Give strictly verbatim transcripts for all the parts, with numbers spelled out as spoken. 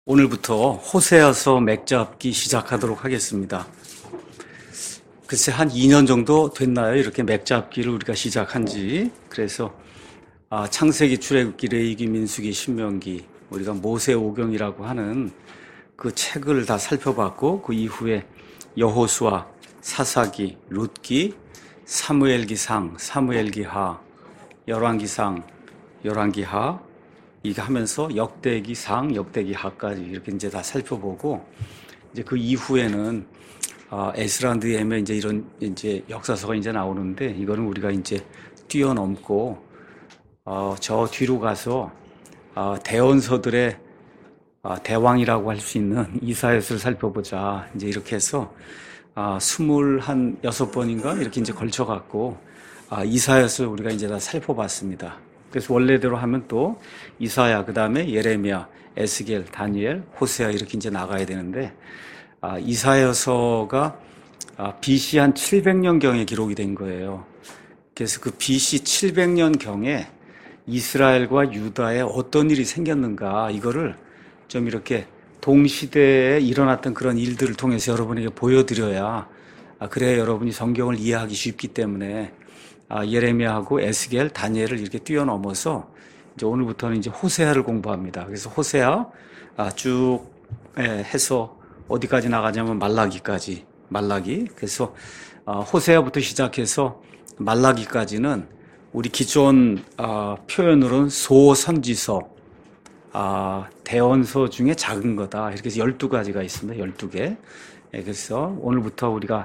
오늘부터 호세아서 맥잡기 시작하도록 하겠습니다. 글쎄 한 이 년 정도 됐나요? 이렇게 맥잡기를 우리가 시작한 지. 그래서 아, 창세기, 출애굽기, 레위기, 민수기, 신명기, 우리가 모세오경이라고 하는 그 책을 다 살펴봤고, 그 이후에 여호수아, 사사기, 룻기, 사무엘기상, 사무엘기하, 열왕기상, 열왕기하, 이게 하면서 역대기상, 역대기하까지 이렇게 이제 다 살펴보고, 이제 그 이후에는 아, 에스라, 느헤미야 이제 이런 이제 역사서가 이제 나오는데, 이거는 우리가 이제 뛰어넘고 어, 저 뒤로 가서 어, 대원서들의 어, 대왕이라고 할 수 있는 이사야서를 살펴보자. 이제 이렇게 해서 아, 스물한 여섯 번인가 이렇게 이제 걸쳐갖고 아, 이사야서를 우리가 이제 다 살펴봤습니다. 그래서 원래대로 하면 또 이사야, 그 다음에 예레미야, 에스겔, 다니엘, 호세아 이렇게 이제 나가야 되는데, 아, 이사야서가 아, 비씨 한 칠백 년경에 기록이 된 거예요. 그래서 그 비씨 칠백 년경에 이스라엘과 유다에 어떤 일이 생겼는가, 이거를 좀 이렇게 동시대에 일어났던 그런 일들을 통해서 여러분에게 보여드려야, 아, 그래야 여러분이 성경을 이해하기 쉽기 때문에 아, 예레미야하고 에스겔, 다니엘을 이렇게 뛰어넘어서 이제 오늘부터는 이제 호세아를 공부합니다. 그래서 호세아 아, 쭉 예, 해서 어디까지 나가냐면 말라기까지, 말라기. 그래서 아, 호세아부터 시작해서 말라기까지는 우리 기존 아, 표현으로는 소선지서, 아, 대원서 중에 작은 거다. 이렇게 해서 열두 가지가 있습니다. 열두 개. 예, 그래서 오늘부터 우리가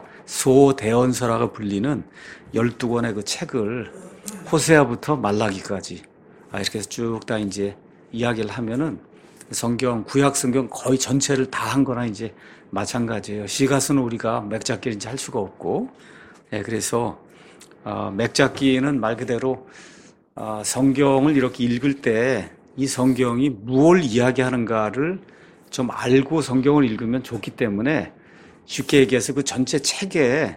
소대원서라고 불리는 열두 권의 그 책을 호세아부터 말라기까지 아, 이렇게 해서 쭉 다 이제 이야기를 하면은 성경, 구약 성경 거의 전체를 다 한 거나 이제 마찬가지예요. 시가서는 우리가 맥잡기를 이제 할 수가 없고, 예, 그래서 어, 맥잡기는 말 그대로 어, 성경을 이렇게 읽을 때 이 성경이 무엇을 이야기하는가를 좀 알고 성경을 읽으면 좋기 때문에, 쉽게 얘기해서 그 전체 책에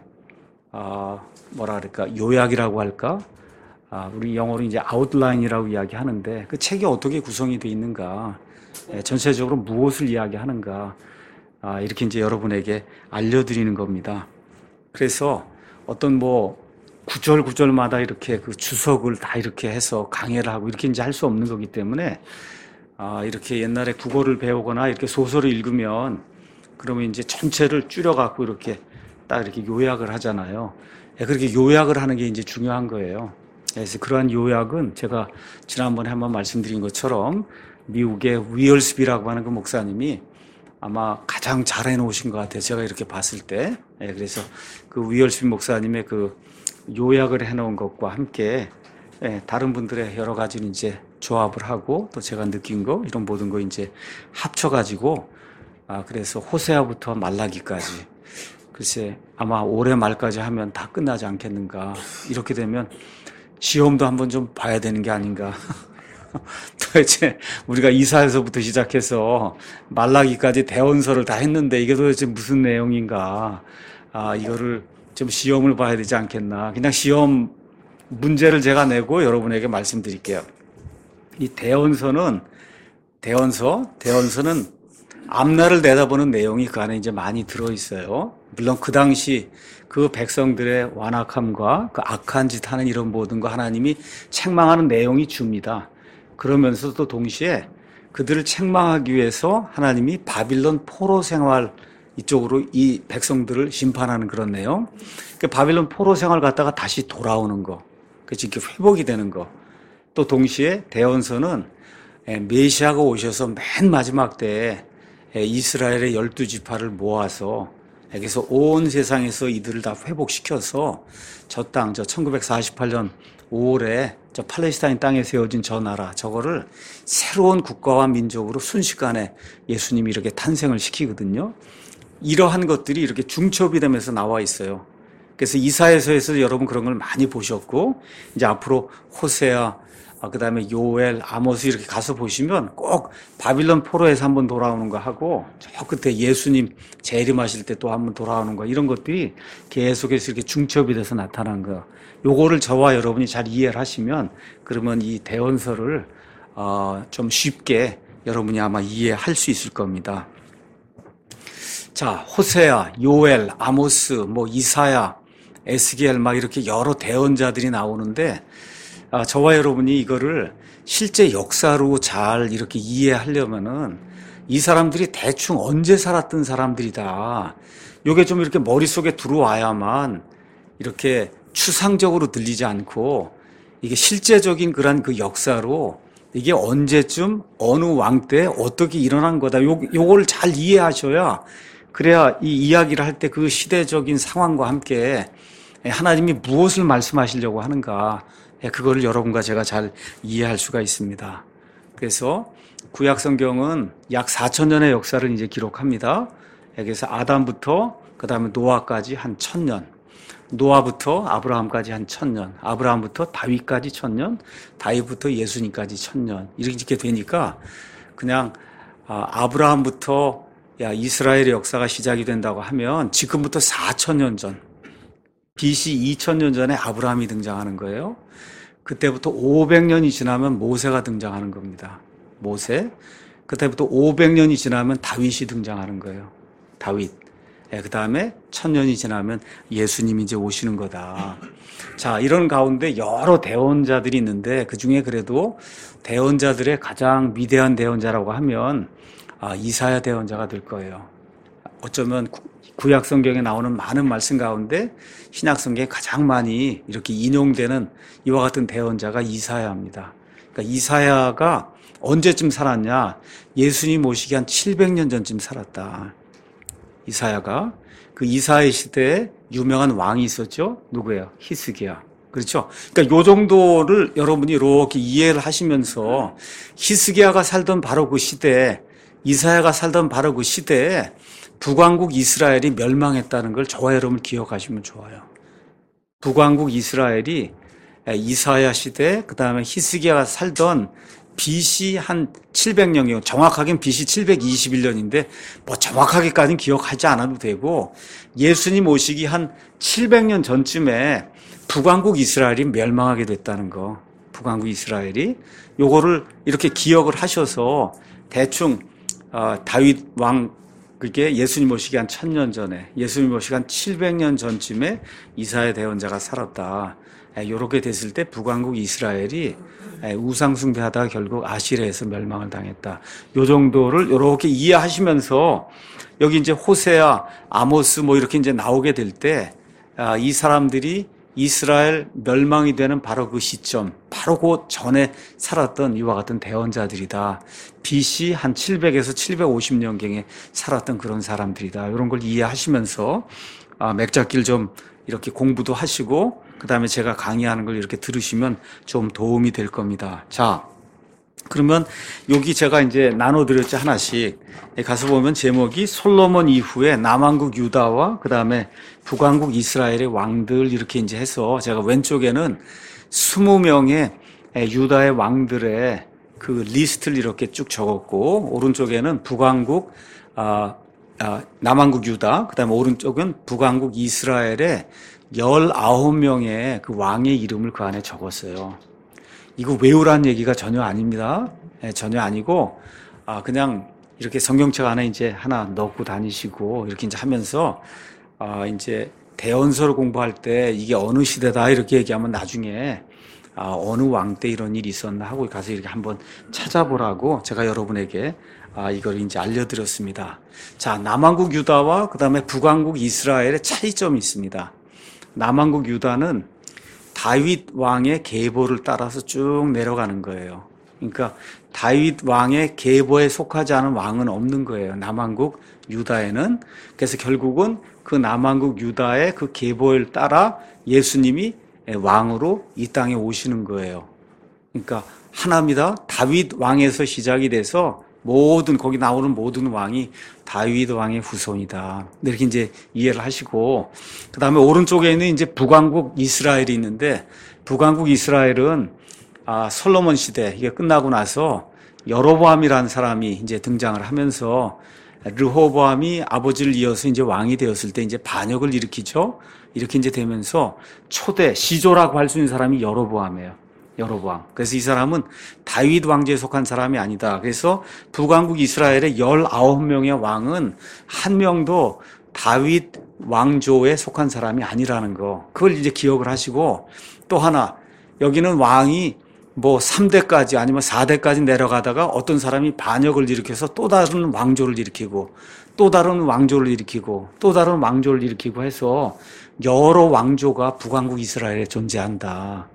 아, 뭐라 그럴까, 요약이라고 할까, 아, 우리 영어로 이제 아웃라인이라고 이야기하는데, 그 책이 어떻게 구성이 되어 있는가, 예, 전체적으로 무엇을 이야기하는가, 아, 이렇게 이제 여러분에게 알려드리는 겁니다. 그래서 어떤 뭐 구절 구절마다 이렇게 그 주석을 다 이렇게 해서 강해를 하고 이렇게 이제 할 수 없는 거기 때문에, 아, 이렇게 옛날에 국어를 배우거나 이렇게 소설을 읽으면 그러면 이제 전체를 줄여갖고 이렇게 딱 이렇게 요약을 하잖아요. 예, 그렇게 요약을 하는 게 이제 중요한 거예요. 그래서 그러한 요약은 제가 지난번에 한번 말씀드린 것처럼 미국의 위얼스비라고 하는 그 목사님이 아마 가장 잘 해놓으신 것 같아요. 제가 이렇게 봤을 때. 예, 그래서 그 위얼스비 목사님의 그 요약을 해놓은 것과 함께 예, 다른 분들의 여러 가지를 이제 조합을 하고 또 제가 느낀 거 이런 모든 거 이제 합쳐가지고 아, 그래서 호세아부터 말라기까지, 글쎄 아마 올해 말까지 하면 다 끝나지 않겠는가. 이렇게 되면 시험도 한번 좀 봐야 되는 게 아닌가. 도대체 우리가 이사야서부터 시작해서 말라기까지 대원서를 다 했는데 이게 도대체 무슨 내용인가. 아, 이거를 좀 시험을 봐야 되지 않겠나. 그냥 시험 문제를 제가 내고 여러분에게 말씀드릴게요. 이 대원서는, 대원서, 대원서는 앞날을 내다보는 내용이 그 안에 이제 많이 들어있어요. 물론 그 당시 그 백성들의 완악함과 그 악한 짓 하는 이런 모든 거 하나님이 책망하는 내용이 줍니다. 그러면서도 동시에 그들을 책망하기 위해서 하나님이 바빌론 포로 생활 이쪽으로 이 백성들을 심판하는 그런 내용. 그 바빌론 포로 생활 갔다가 다시 돌아오는 거. 그치, 이렇게 회복이 되는 거. 또 동시에 대원서는 메시아가 오셔서 맨 마지막 때에 이스라엘의 열두 지파를 모아서 그래서 온 세상에서 이들을 다 회복시켜서 저 땅, 저 천구백사십팔 년 오월에 저 팔레스타인 땅에 세워진 저 나라, 저거를 새로운 국가와 민족으로 순식간에 예수님이 이렇게 탄생을 시키거든요. 이러한 것들이 이렇게 중첩이 되면서 나와 있어요. 그래서 이사야서에서 여러분 그런 걸 많이 보셨고, 이제 앞으로 호세아, 그 다음에 요엘, 아모스 이렇게 가서 보시면 꼭 바빌론 포로에서 한번 돌아오는 거 하고, 저 끝에 예수님 재림하실 때 또 한번 돌아오는 거, 이런 것들이 계속해서 이렇게 중첩이 돼서 나타난 거. 요거를 저와 여러분이 잘 이해를 하시면, 그러면 이 대원서를 어, 좀 쉽게 여러분이 아마 이해할 수 있을 겁니다. 자, 호세아, 요엘, 아모스, 뭐 이사야, 에스겔 막 이렇게 여러 대언자들이 나오는데 아, 저와 여러분이 이거를 실제 역사로 잘 이렇게 이해하려면은 이 사람들이 대충 언제 살았던 사람들이다. 요게 좀 이렇게 머릿속에 들어와야만 이렇게 추상적으로 들리지 않고 이게 실제적인 그런 그 역사로 이게 언제쯤 어느 왕 때 어떻게 일어난 거다. 요, 요걸 잘 이해하셔야 그래야 이 이야기를 할 때 그 시대적인 상황과 함께 하나님이 무엇을 말씀하시려고 하는가 그거를 여러분과 제가 잘 이해할 수가 있습니다. 그래서 구약 성경은 약 사천 년의 역사를 이제 기록합니다. 그래서 아담부터 그다음에 노아까지 한 천 년, 노아부터 아브라함까지 한 천 년, 아브라함부터 다윗까지 천 년, 다윗부터 예수님까지 천 년 이렇게 되니까 그냥 아브라함부터 야 이스라엘의 역사가 시작이 된다고 하면 지금부터 사천 년 전, 비씨 이천 년 전에 아브라함이 등장하는 거예요. 그때부터 오백 년이 지나면 모세가 등장하는 겁니다. 모세. 그때부터 오백 년이 지나면 다윗이 등장하는 거예요. 다윗. 예, 그 다음에 천 년이 지나면 예수님이 이제 오시는 거다. 자, 이런 가운데 여러 대언자들이 있는데 그 중에 그래도 대언자들의 가장 위대한 대언자라고 하면 아, 이사야 대언자가 될 거예요. 어쩌면 구약 성경에 나오는 많은 말씀 가운데 신약 성경에 가장 많이 이렇게 인용되는 이와 같은 대언자가 이사야입니다. 그러니까 이사야가 언제쯤 살았냐? 예수님 오시기 한 칠백 년 전쯤 살았다. 이사야가 그 이사야 시대에 유명한 왕이 있었죠. 누구예요? 히스기야. 그렇죠? 그러니까 요 정도를 여러분이 이렇게 이해를 하시면서 히스기야가 살던 바로 그 시대에 이사야가 살던 바로 그 시대에 북왕국 이스라엘이 멸망했다는 걸 저와 여러분 기억하시면 좋아요. 북왕국 이스라엘이 이사야 시대, 그 다음에 히스기야가 살던 비씨 한 칠백 년이요. 정확하게는 비씨 칠백이십일 년인데 뭐 정확하게까지는 기억하지 않아도 되고 예수님 오시기 한 칠백 년 전쯤에 북왕국 이스라엘이 멸망하게 됐다는 거. 북왕국 이스라엘이 요거를 이렇게 기억을 하셔서 대충 어, 다윗 왕 그게 예수님 오시기 한 천 년 전에 예수님 오시기 한 칠백 년 전쯤에 이사야 대언자가 살았다. 이렇게 됐을 때 북왕국 이스라엘이 우상 숭배하다가 결국 아시리아에서 멸망을 당했다. 요 정도를 이렇게 이해하시면서 여기 이제 호세아, 아모스 뭐 이렇게 이제 나오게 될 때 이 사람들이 이스라엘 멸망이 되는 바로 그 시점, 바로 그 전에 살았던 이와 같은 대언자들이다. 비씨 한 칠백에서 칠백오십 년경에 살았던 그런 사람들이다. 이런 걸 이해하시면서 아, 맥잡기를 좀 이렇게 공부도 하시고 그 다음에 제가 강의하는 걸 이렇게 들으시면 좀 도움이 될 겁니다. 자, 그러면 여기 제가 이제 나눠드렸죠, 하나씩. 가서 보면 제목이 솔로몬 이후에 남왕국 유다와 그 다음에 북왕국 이스라엘의 왕들 이렇게 이제 해서 제가 왼쪽에는 스무 명의 유다의 왕들의 그 리스트를 이렇게 쭉 적었고 오른쪽에는 북왕국, 아, 아, 남왕국 유다, 그 다음에 오른쪽은 북왕국 이스라엘의 열아홉 명의 그 왕의 이름을 그 안에 적었어요. 이거 외우라는 얘기가 전혀 아닙니다. 네, 전혀 아니고, 아, 그냥 이렇게 성경책 안에 이제 하나 넣고 다니시고, 이렇게 이제 하면서, 아, 이제 대언서를 공부할 때 이게 어느 시대다 이렇게 얘기하면 나중에, 아, 어느 왕 때 이런 일이 있었나 하고 가서 이렇게 한번 찾아보라고 제가 여러분에게 아, 이걸 이제 알려드렸습니다. 자, 남왕국 유다와 그 다음에 북왕국 이스라엘의 차이점이 있습니다. 남왕국 유다는 다윗 왕의 계보를 따라서 쭉 내려가는 거예요. 그러니까 다윗 왕의 계보에 속하지 않은 왕은 없는 거예요. 남왕국 유다에는. 그래서 결국은 그 남왕국 유다의 그 계보를 따라 예수님이 왕으로 이 땅에 오시는 거예요. 그러니까 하나입니다. 다윗 왕에서 시작이 돼서 모든 거기 나오는 모든 왕이 다윗 왕의 후손이다. 이렇게 이제 이해를 하시고 그 다음에 오른쪽에 있는 이제 북왕국 이스라엘이 있는데 북왕국 이스라엘은 아, 솔로몬 시대 이게 끝나고 나서 여로보암이라는 사람이 이제 등장을 하면서 르호보암이 아버지를 이어서 이제 왕이 되었을 때 이제 반역을 일으키죠. 이렇게 이제 되면서 초대 시조라고 할 수 있는 사람이 여로보암이에요. 여로보암. 그래서 이 사람은 다윗 왕조에 속한 사람이 아니다. 그래서 북왕국 이스라엘의 열아홉 명의 왕은 한 명도 다윗 왕조에 속한 사람이 아니라는 거. 그걸 이제 기억을 하시고, 또 하나, 여기는 왕이 뭐 삼 대까지 아니면 사 대까지 내려가다가 어떤 사람이 반역을 일으켜서 또 다른 왕조를 일으키고, 또 다른 왕조를 일으키고, 또 다른 왕조를 일으키고 해서 여러 왕조가 북왕국 이스라엘에 존재한다.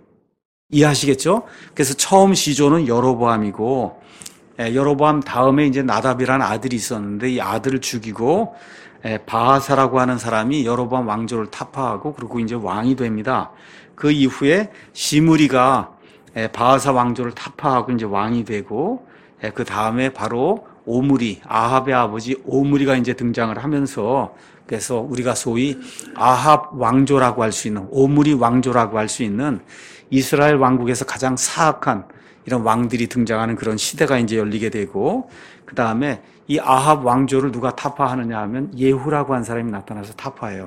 이해하시겠죠? 그래서 처음 시조는 여로보암이고, 여로보암 다음에 이제 나답이라는 아들이 있었는데 이 아들을 죽이고 바하사라고 하는 사람이 여로보암 왕조를 타파하고 그리고 이제 왕이 됩니다. 그 이후에 시므리가 바하사 왕조를 타파하고 이제 왕이 되고, 그 다음에 바로 오므리, 아합의 아버지 오므리가 이제 등장을 하면서, 그래서 우리가 소위 아합 왕조라고 할 수 있는, 오므리 왕조라고 할 수 있는 이스라엘 왕국에서 가장 사악한 이런 왕들이 등장하는 그런 시대가 이제 열리게 되고, 그 다음에 이 아합 왕조를 누가 타파하느냐 하면 예후라고 한 사람이 나타나서 타파해요.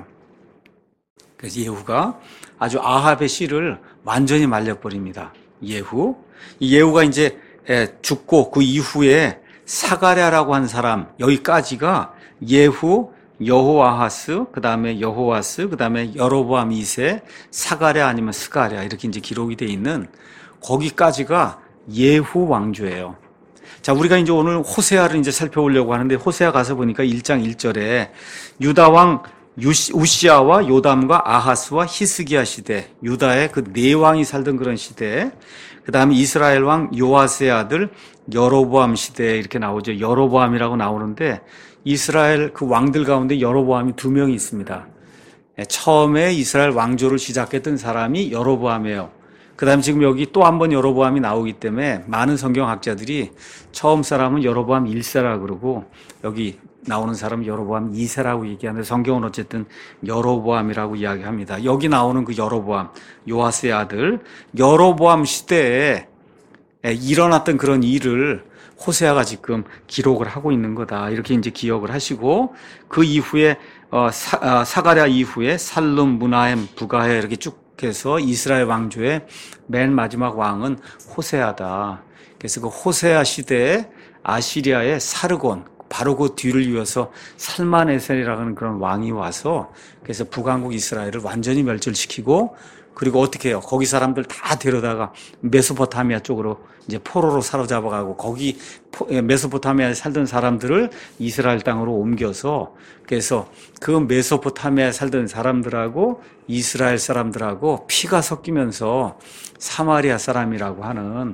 그래서 예후가 아주 아합의 씨를 완전히 말려버립니다. 예후. 이 예후가 이제 죽고 그 이후에 사가랴라고 한 사람, 여기까지가 예후, 여호아하스, 그 다음에 여호아스, 그 다음에 여로보암 이 세, 사가랴 아니면 스가랴 이렇게 이제 기록이 돼 있는 거기까지가 예후 왕조예요. 자, 우리가 이제 오늘 호세아를 이제 살펴보려고 하는데 호세아 가서 보니까 일 장 일 절에 유다 왕 우시아와 요담과 아하스와 히스기야 시대, 유다의 그 네 왕이 살던 그런 시대, 그 다음에 이스라엘 왕 요아스의 아들 여로보암 시대 이렇게 나오죠. 여로보암이라고 나오는데 이스라엘 그 왕들 가운데 여로보암이 두 명이 있습니다. 처음에 이스라엘 왕조를 시작했던 사람이 여로보암이에요. 그 다음에 지금 여기 또 한 번 여로보암이 나오기 때문에 많은 성경학자들이 처음 사람은 여로보암 일 세라고 그러고 여기 나오는 사람은 여로보암 이 세라고 얘기하는데 성경은 어쨌든 여로보암이라고 이야기합니다. 여기 나오는 그 여로보암, 요아스의 아들, 여로보암 시대에 일어났던 그런 일을 호세아가 지금 기록을 하고 있는 거다. 이렇게 이제 기억을 하시고 그 이후에 어, 사, 아, 사가랴 이후에 살룸, 무나헴, 부가헤 이렇게 쭉 해서 이스라엘 왕조의 맨 마지막 왕은 호세아다. 그래서 그 호세아 시대에 아시리아의 사르곤, 바로 그 뒤를 이어서 살마네셀이라는 그런 왕이 와서 그래서 북왕국 이스라엘을 완전히 멸절시키고 그리고 어떻게 해요? 거기 사람들 다 데려다가 메소포타미아 쪽으로 이제 포로로 사로잡아가고 거기 메소포타미아에 살던 사람들을 이스라엘 땅으로 옮겨서 그래서 그 메소포타미아에 살던 사람들하고 이스라엘 사람들하고 피가 섞이면서 사마리아 사람이라고 하는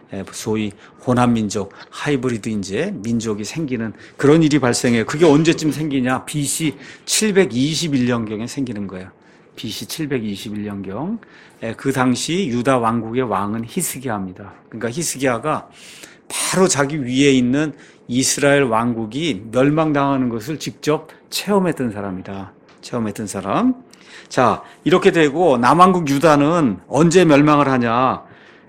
소위 혼합민족, 하이브리드 이제 민족이 생기는 그런 일이 발생해요. 그게 언제쯤 생기냐? 비씨 칠백이십일 년경에 생기는 거예요. 비씨 칠백이십일 년경. 그 당시 유다 왕국의 왕은 히스기야입니다. 그러니까 히스기야가 바로 자기 위에 있는 이스라엘 왕국이 멸망당하는 것을 직접 체험했던 사람이다. 체험했던 사람. 자, 이렇게 되고 남왕국 유다는 언제 멸망을 하냐?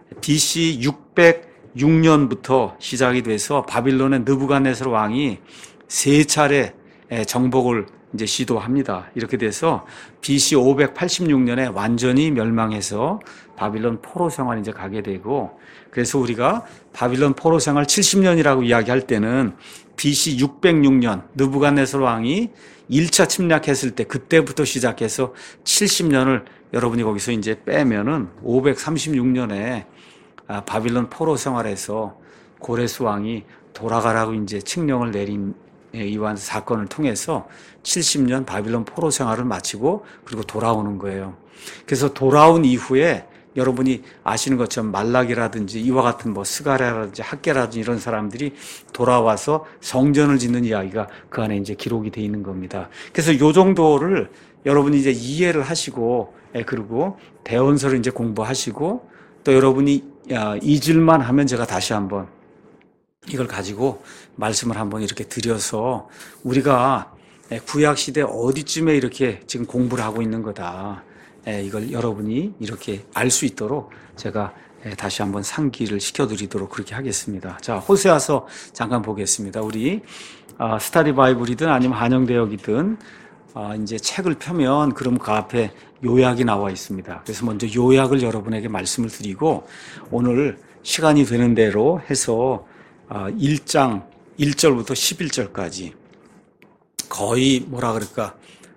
비씨 육백육 년부터 시작이 돼서 바빌론의 느부갓네살 왕이 세 차례 정복을 이제 시도합니다. 이렇게 돼서 비씨 오백팔십육 년에 완전히 멸망해서 바빌론 포로 생활 이제 가게 되고 그래서 우리가 바빌론 포로 생활 칠십 년이라고 이야기할 때는 비씨 육백육 년 느부갓네살 왕이 일 차 침략했을 때 그때부터 시작해서 칠십 년을 여러분이 거기서 이제 빼면은 오백삼십육 년에 바빌론 포로 생활에서 고레스 왕이 돌아가라고 이제 칙령을 내린 이러한 사건을 통해서 칠십 년 바빌론 포로 생활을 마치고 그리고 돌아오는 거예요. 그래서 돌아온 이후에 여러분이 아시는 것처럼 말락이라든지 이와 같은 뭐 스가랴라든지 학계라든지 이런 사람들이 돌아와서 성전을 짓는 이야기가 그 안에 이제 기록이 돼 있는 겁니다. 그래서 요 정도를 여러분이 이제 이해를 하시고 그리고 대원서를 이제 공부하시고 또 여러분이 잊을만 하면 제가 다시 한번 이걸 가지고 말씀을 한번 이렇게 드려서 우리가 구약시대 어디쯤에 이렇게 지금 공부를 하고 있는 거다. 이걸 여러분이 이렇게 알 수 있도록 제가 다시 한번 상기를 시켜드리도록 그렇게 하겠습니다. 자, 호세아서 잠깐 보겠습니다. 우리 스타디 바이블이든 아니면 한영대역이든 아, 이제 책을 펴면 그럼 그 앞에 요약이 나와 있습니다. 그래서 먼저 요약을 여러분에게 말씀을 드리고 오늘 시간이 되는 대로 해서 일 장 일 절부터 십일 절까지 거의 뭐라 그럴까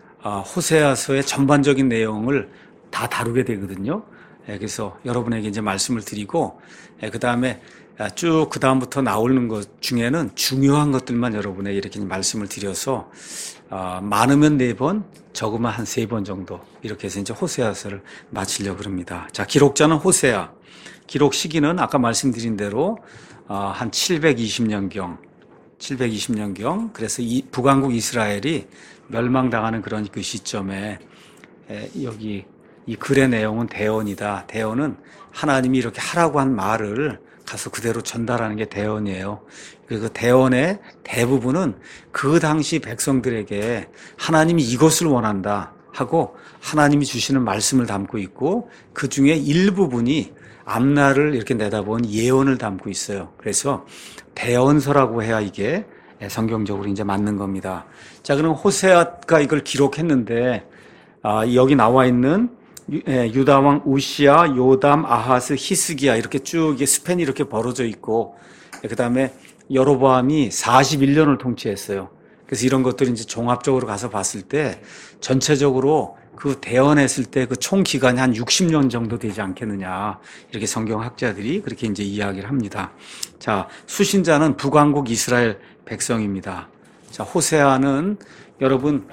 호세아서의 전반적인 내용을 다 다루게 되거든요. 그래서 여러분에게 이제 말씀을 드리고 그 다음에 쭉 그 다음부터 나오는 것 중에는 중요한 것들만 여러분에게 이렇게 말씀을 드려서 어, 많으면 네 번, 적으면 한 세 번 정도 이렇게 해서 이제 호세아서를 마치려고 합니다. 자, 기록자는 호세아. 기록 시기는 아까 말씀드린 대로 어, 한 칠백이십 년경, 칠백이십 년경. 그래서 이 북왕국 이스라엘이 멸망당하는 그런 그 시점에 에, 여기 이 글의 내용은 대언이다. 대언은 하나님이 이렇게 하라고 한 말을 가서 그대로 전달하는 게 대언이에요. 그리고 대언의 대부분은 그 당시 백성들에게 하나님이 이것을 원한다 하고 하나님이 주시는 말씀을 담고 있고 그 중에 일부분이 앞날을 이렇게 내다본 예언을 담고 있어요. 그래서 대언서라고 해야 이게 성경적으로 이제 맞는 겁니다. 자, 그럼 호세아가 이걸 기록했는데 아, 여기 나와 있는 유다 왕 우시야, 요담, 아하스, 히스기야 이렇게 쭉 이게 스팬이 이렇게 벌어져 있고 그 다음에 여로보암이 사십일 년을 통치했어요. 그래서 이런 것들이 이제 종합적으로 가서 봤을 때 전체적으로 그 대언했을 때 그 총 기간이 한 육십 년 정도 되지 않겠느냐 이렇게 성경학자들이 그렇게 이제 이야기를 합니다. 자, 수신자는 북왕국 이스라엘 백성입니다. 자, 호세아는 여러분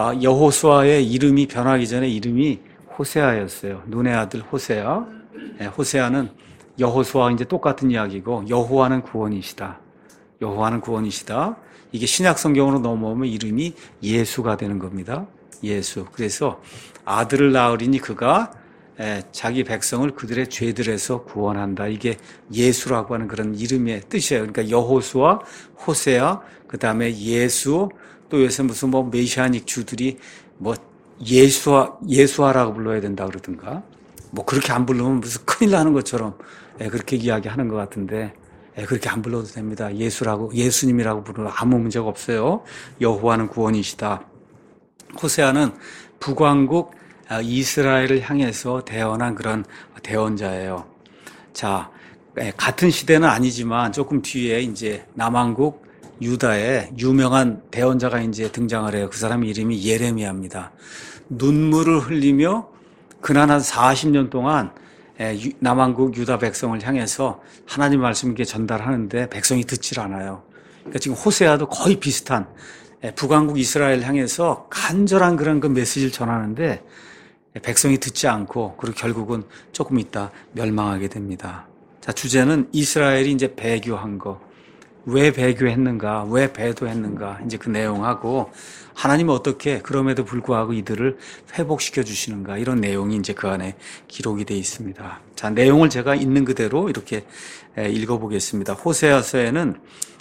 여호수아의 이름이 변하기 전에 이름이 호세아였어요. 눈의 아들 호세아. 네, 호세아는 여호수아와 이제 똑같은 이야기고 여호와는 구원이시다. 여호와는 구원이시다. 이게 신약 성경으로 넘어오면 이름이 예수가 되는 겁니다. 예수. 그래서 아들을 낳으리니 그가 자기 백성을 그들의 죄들에서 구원한다. 이게 예수라고 하는 그런 이름의 뜻이에요. 그러니까 여호수아, 호세아, 그 다음에 예수, 또 요새 무슨 뭐 메시아닉 주들이 뭐 예수아, 예수아라고 불러야 된다 그러든가, 뭐 그렇게 안 부르면 무슨 큰일 나는 것처럼 그렇게 이야기하는 것 같은데, 그렇게 안 불러도 됩니다. 예수라고, 예수님이라고 부르면 아무 문제가 없어요. 여호와는 구원이시다. 호세아는 북왕국 이스라엘을 향해서 대언한 그런 대언자예요. 자, 같은 시대는 아니지만 조금 뒤에 이제 남왕국 유다에 유명한 대언자가 이제 등장을 해요. 그 사람 이름이 예레미야입니다. 눈물을 흘리며 그날 한 사십 년 동안 남왕국 유다 백성을 향해서 하나님 말씀을 전달하는데 백성이 듣질 않아요. 그러니까 지금 호세아도 거의 비슷한 북왕국 이스라엘 향해서 간절한 그런 그 메시지를 전하는데 백성이 듣지 않고 그리고 결국은 조금 있다 멸망하게 됩니다. 자, 주제는 이스라엘이 이제 배교한 거. 왜 배교했는가, 왜 배도했는가, 이제 그 내용하고 하나님은 어떻게 그럼에도 불구하고 이들을 회복시켜 주시는가, 이런 내용이 이제 그 안에 기록이 되어 있습니다. 자, 내용을 제가 있는 그대로 이렇게 읽어보겠습니다. 호세아서에는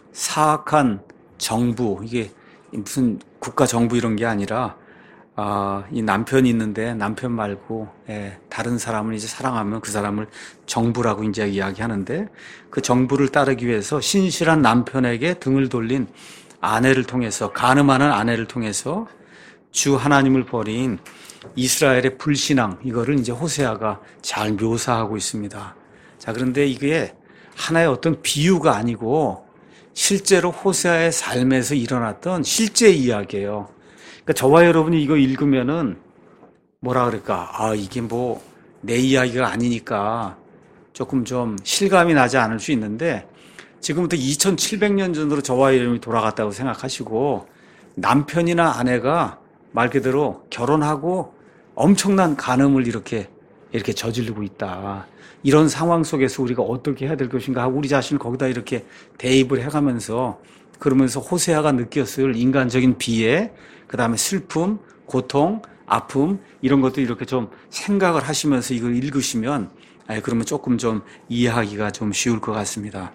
사악한 정부, 이게 무슨 국가 정부 이런 게 아니라 아, 이 남편이 있는데 남편 말고 예, 다른 사람을 이제 사랑하면 그 사람을 정부라고 이제 이야기하는데 그 정부를 따르기 위해서 신실한 남편에게 등을 돌린 아내를 통해서 간음하는 아내를 통해서 주 하나님을 버린 이스라엘의 불신앙 이거를 이제 호세아가 잘 묘사하고 있습니다. 자, 그런데 이게 하나의 어떤 비유가 아니고 실제로 호세아의 삶에서 일어났던 실제 이야기예요. 그러니까 저와 여러분이 이거 읽으면은 뭐라 그럴까? 아, 이게 뭐 내 이야기가 아니니까 조금 좀 실감이 나지 않을 수 있는데 지금부터 이천칠백 년 전으로 저와 여러분이 돌아갔다고 생각하시고 남편이나 아내가 말 그대로 결혼하고 엄청난 간음을 이렇게 이렇게 저지르고 있다. 이런 상황 속에서 우리가 어떻게 해야 될 것인가 하고 우리 자신을 거기다 이렇게 대입을 해가면서 그러면서 호세아가 느꼈을 인간적인 비애, 그 다음에 슬픔, 고통, 아픔 이런 것도 이렇게 좀 생각을 하시면서 이걸 읽으시면 그러면 조금 좀 이해하기가 좀 쉬울 것 같습니다.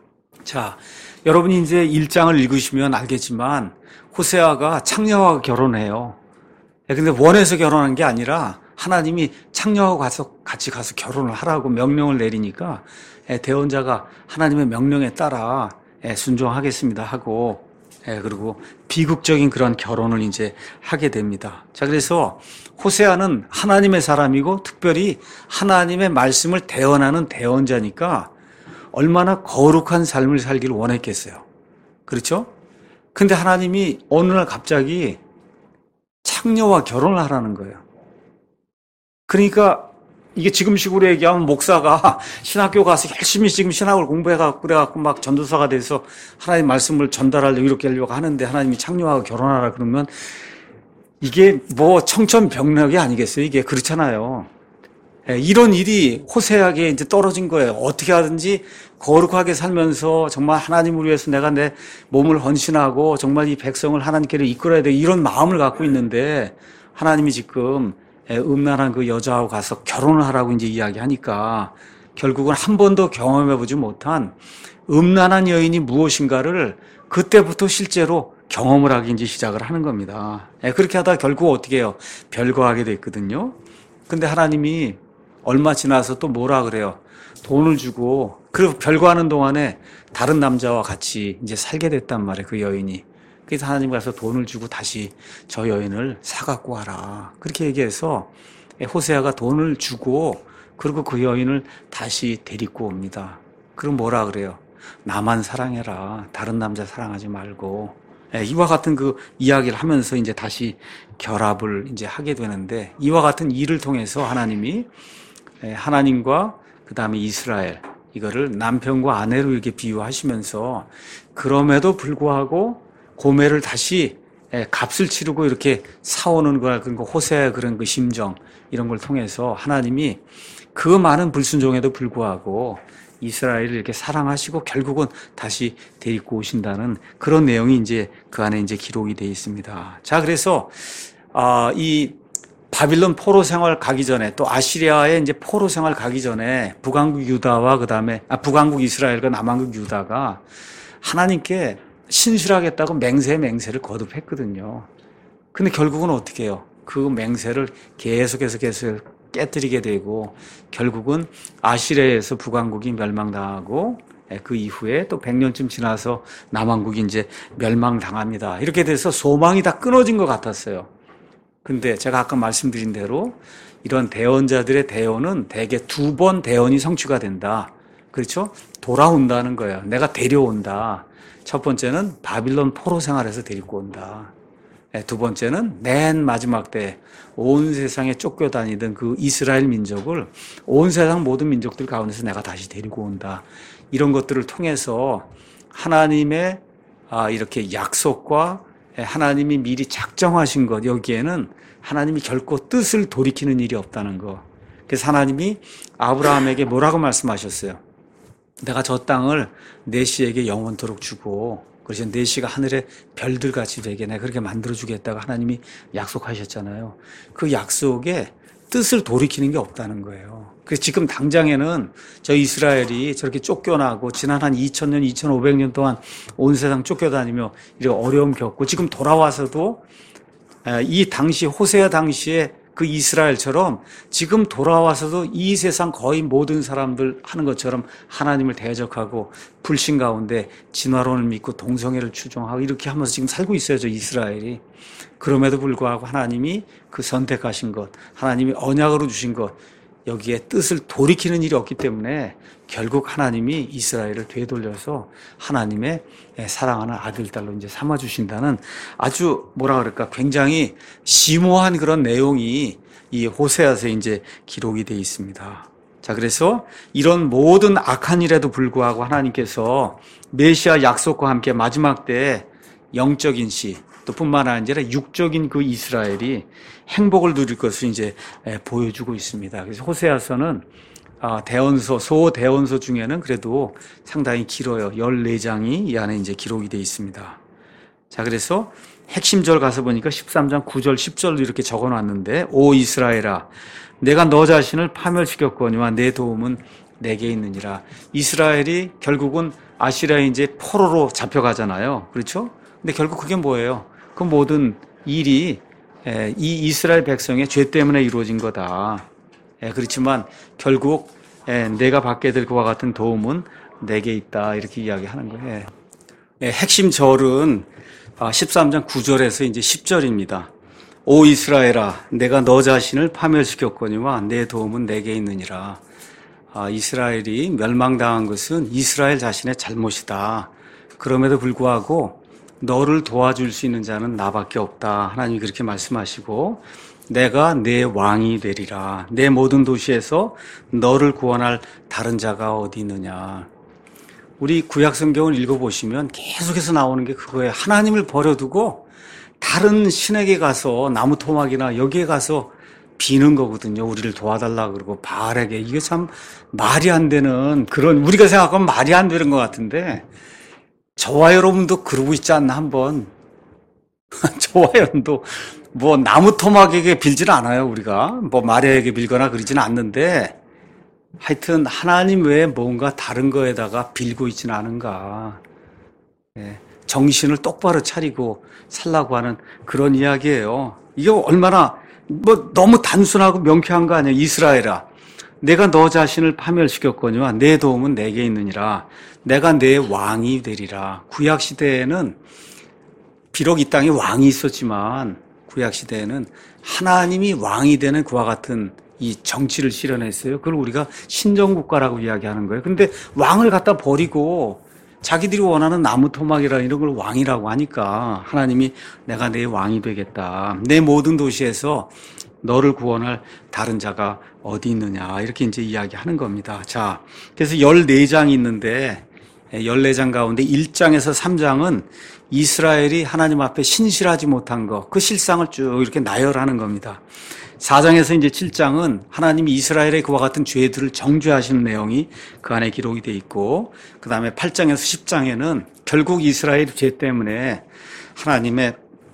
자, 여러분이 이제 일 장을 읽으시면 알겠지만 호세아가 창녀와 결혼해요. 근데 원해서 결혼한 게 아니라 하나님이 창녀하고 가서 같이 가서 결혼을 하라고 명령을 내리니까 대언자가 하나님의 명령에 따라 순종하겠습니다 하고 예, 그리고 비극적인 그런 결혼을 이제 하게 됩니다. 자, 그래서 호세아는 하나님의 사람이고 특별히 하나님의 말씀을 대언하는 대언자니까 얼마나 거룩한 삶을 살기를 원했겠어요. 그렇죠? 근데 하나님이 어느 날 갑자기 창녀와 결혼을 하라는 거예요. 그러니까 이게 지금식으로 얘기하면 목사가 신학교 가서 열심히 지금 신학을 공부해갖고 그래갖고 막 전도사가 돼서 하나님 말씀을 전달하려고 이렇게 하려고 하는데 하나님이 창녀하고 결혼하라 그러면 이게 뭐 청천벽력이 아니겠어요? 이게 그렇잖아요. 이런 일이 호세아에게 이제 떨어진 거예요. 어떻게 하든지 거룩하게 살면서 정말 하나님을 위해서 내가 내 몸을 헌신하고 정말 이 백성을 하나님께로 이끌어야 돼 이런 마음을 갖고 있는데 하나님이 지금 음란한 그 여자하고 가서 결혼을 하라고 이제 이야기하니까 결국은 한 번도 경험해보지 못한 음란한 여인이 무엇인가를 그때부터 실제로 경험을 하기 이제 시작을 하는 겁니다. 그렇게 하다 결국 어떻게 해요? 별거하게 됐거든요. 근데 하나님이 얼마 지나서 또 뭐라 그래요? 돈을 주고, 그리고 별거하는 동안에 다른 남자와 같이 이제 살게 됐단 말이에요, 그 여인이. 그래서 하나님 가서 돈을 주고 다시 저 여인을 사갖고 와라. 그렇게 얘기해서 호세아가 돈을 주고, 그리고 그 여인을 다시 데리고 옵니다. 그럼 뭐라 그래요? 나만 사랑해라. 다른 남자 사랑하지 말고. 이와 같은 그 이야기를 하면서 이제 다시 결합을 이제 하게 되는데, 이와 같은 일을 통해서 하나님이 하나님과 그 다음에 이스라엘, 이거를 남편과 아내로 이렇게 비유하시면서 그럼에도 불구하고 고멜을 다시 값을 치르고 이렇게 사오는 거, 그런 거 호세아의 그런 그 심정, 이런 걸 통해서 하나님이 그 많은 불순종에도 불구하고 이스라엘을 이렇게 사랑하시고 결국은 다시 데리고 오신다는 그런 내용이 이제 그 안에 이제 기록이 되어 있습니다. 자, 그래서 아, 이 바빌론 포로 생활 가기 전에 또 아시리아의 이제 포로 생활 가기 전에 북왕국 유다와 그 다음에 아, 북왕국 이스라엘과 남왕국 유다가 하나님께 신실하겠다고 맹세 맹세를 거듭했거든요. 근데 결국은 어떻게 해요? 그 맹세를 계속해서 계속 깨뜨리게 되고 결국은 아시리아에서 북왕국이 멸망당하고 그 이후에 또 백 년쯤 지나서 남왕국이 이제 멸망당합니다. 이렇게 돼서 소망이 다 끊어진 것 같았어요. 근데 제가 아까 말씀드린 대로 이런 대언자들의 대언은 대개 두 번 대언이 성취가 된다. 그렇죠? 돌아온다는 거예요. 내가 데려온다. 첫 번째는 바빌론 포로 생활에서 데리고 온다. 두 번째는 맨 마지막 때 온 세상에 쫓겨다니던 그 이스라엘 민족을 온 세상 모든 민족들 가운데서 내가 다시 데리고 온다. 이런 것들을 통해서 하나님의 이렇게 약속과 하나님이 미리 작정하신 것, 여기에는 하나님이 결코 뜻을 돌이키는 일이 없다는 거. 그래서 하나님이 아브라함에게 뭐라고 말씀하셨어요? 내가 저 땅을 네 씨에게 영원토록 주고, 그래서 네 씨가 하늘의 별들 같이 되게 내가 그렇게 만들어주겠다고 하나님이 약속하셨잖아요. 그 약속에 뜻을 돌이키는 게 없다는 거예요. 그래서 지금 당장에는 저 이스라엘이 저렇게 쫓겨나고 지난 한 이천 년, 이천오백 년 동안 온 세상 쫓겨다니며 이렇게 어려움 겪고 지금 돌아와서도 이 당시 호세아 당시에 그 이스라엘처럼 지금 돌아와서도 이 세상 거의 모든 사람들 하는 것처럼 하나님을 대적하고 불신 가운데 진화론을 믿고 동성애를 추종하고 이렇게 하면서 지금 살고 있어요, 저 이스라엘이. 그럼에도 불구하고 하나님이 그 선택하신 것, 하나님이 언약으로 주신 것, 여기에 뜻을 돌이키는 일이 없기 때문에 결국 하나님이 이스라엘을 되돌려서 하나님의 사랑하는 아들, 딸로 이제 삼아주신다는 아주 뭐라 그럴까 굉장히 심오한 그런 내용이 이 호세아서에 이제 기록이 되어 있습니다. 자, 그래서 이런 모든 악한 일에도 불구하고 하나님께서 메시아 약속과 함께 마지막 때 영적인 시, 또 뿐만 아니라 육적인 그 이스라엘이 행복을 누릴 것을 이제 보여주고 있습니다. 그래서 호세아서는 대언서, 소대언서 중에는 그래도 상당히 길어요. 열네 장이 이 안에 이제 기록이 되어 있습니다. 자, 그래서 핵심절 가서 보니까 십삼 장 구 절, 십 절로 이렇게 적어 놨는데, 오 이스라엘아, 내가 너 자신을 파멸시켰거니와 내 도움은 내게 있느니라. 이스라엘이 결국은 아시리아에 이제 포로로 잡혀가잖아요. 그렇죠? 근데 결국 그게 뭐예요? 그 모든 일이 이 이스라엘 백성의 죄 때문에 이루어진 거다. 그렇지만 결국 내가 받게 될 그와 같은 도움은 내게 있다. 이렇게 이야기하는 거예요. 예, 핵심 절은 십삼 장 구 절에서 이제 십 절입니다. 오 이스라엘아, 내가 너 자신을 파멸시켰거니와 내 도움은 내게 있느니라. 아, 이스라엘이 멸망당한 것은 이스라엘 자신의 잘못이다. 그럼에도 불구하고 너를 도와줄 수 있는 자는 나밖에 없다. 하나님이 그렇게 말씀하시고 내가 내 왕이 되리라. 내 모든 도시에서 너를 구원할 다른 자가 어디 있느냐. 우리 구약 성경을 읽어보시면 계속해서 나오는 게 그거예요. 하나님을 버려두고 다른 신에게 가서 나무 토막이나 여기에 가서 비는 거거든요. 우리를 도와달라 그러고 바알에게. 이게 참 말이 안 되는 그런, 우리가 생각하면 말이 안 되는 것 같은데 저와 여러분도 그러고 있지 않나 한번. 저와 여러분도 뭐 나무 토막에게 빌지는 않아요. 우리가 뭐 마리아에게 빌거나 그러지는 않는데 하여튼 하나님 외에 뭔가 다른 거에다가 빌고 있지는 않은가. 예, 정신을 똑바로 차리고 살라고 하는 그런 이야기예요. 이게 얼마나 뭐 너무 단순하고 명쾌한 거 아니에요. 이스라엘아, 내가 너 자신을 파멸시켰거니와 내 도움은 내게 있느니라. 내가 내 왕이 되리라. 구약 시대에는 비록 이 땅에 왕이 있었지만 구약 시대에는 하나님이 왕이 되는 그와 같은 이 정치를 실현했어요. 그걸 우리가 신정국가라고 이야기하는 거예요. 근데 왕을 갖다 버리고 자기들이 원하는 나무 토막이라 이런 걸 왕이라고 하니까 하나님이 내가 내 왕이 되겠다. 내 모든 도시에서 너를 구원할 다른 자가 어디 있느냐. 이렇게 이제 이야기하는 겁니다. 자, 그래서 열네 장이 있는데 열네 장 가운데 일 장에서 삼 장은 이스라엘이 하나님 앞에 신실하지 못한 것, 그 실상을 쭉 이렇게 나열하는 겁니다. 사 장에서 이제 칠 장은 하나님이 이스라엘의 그와 같은 죄들을 정죄하시는 내용이 그 안에 기록이 돼 있고, 그 다음에 팔 장에서 십 장에는 결국 이스라엘 죄 때문에 하나님의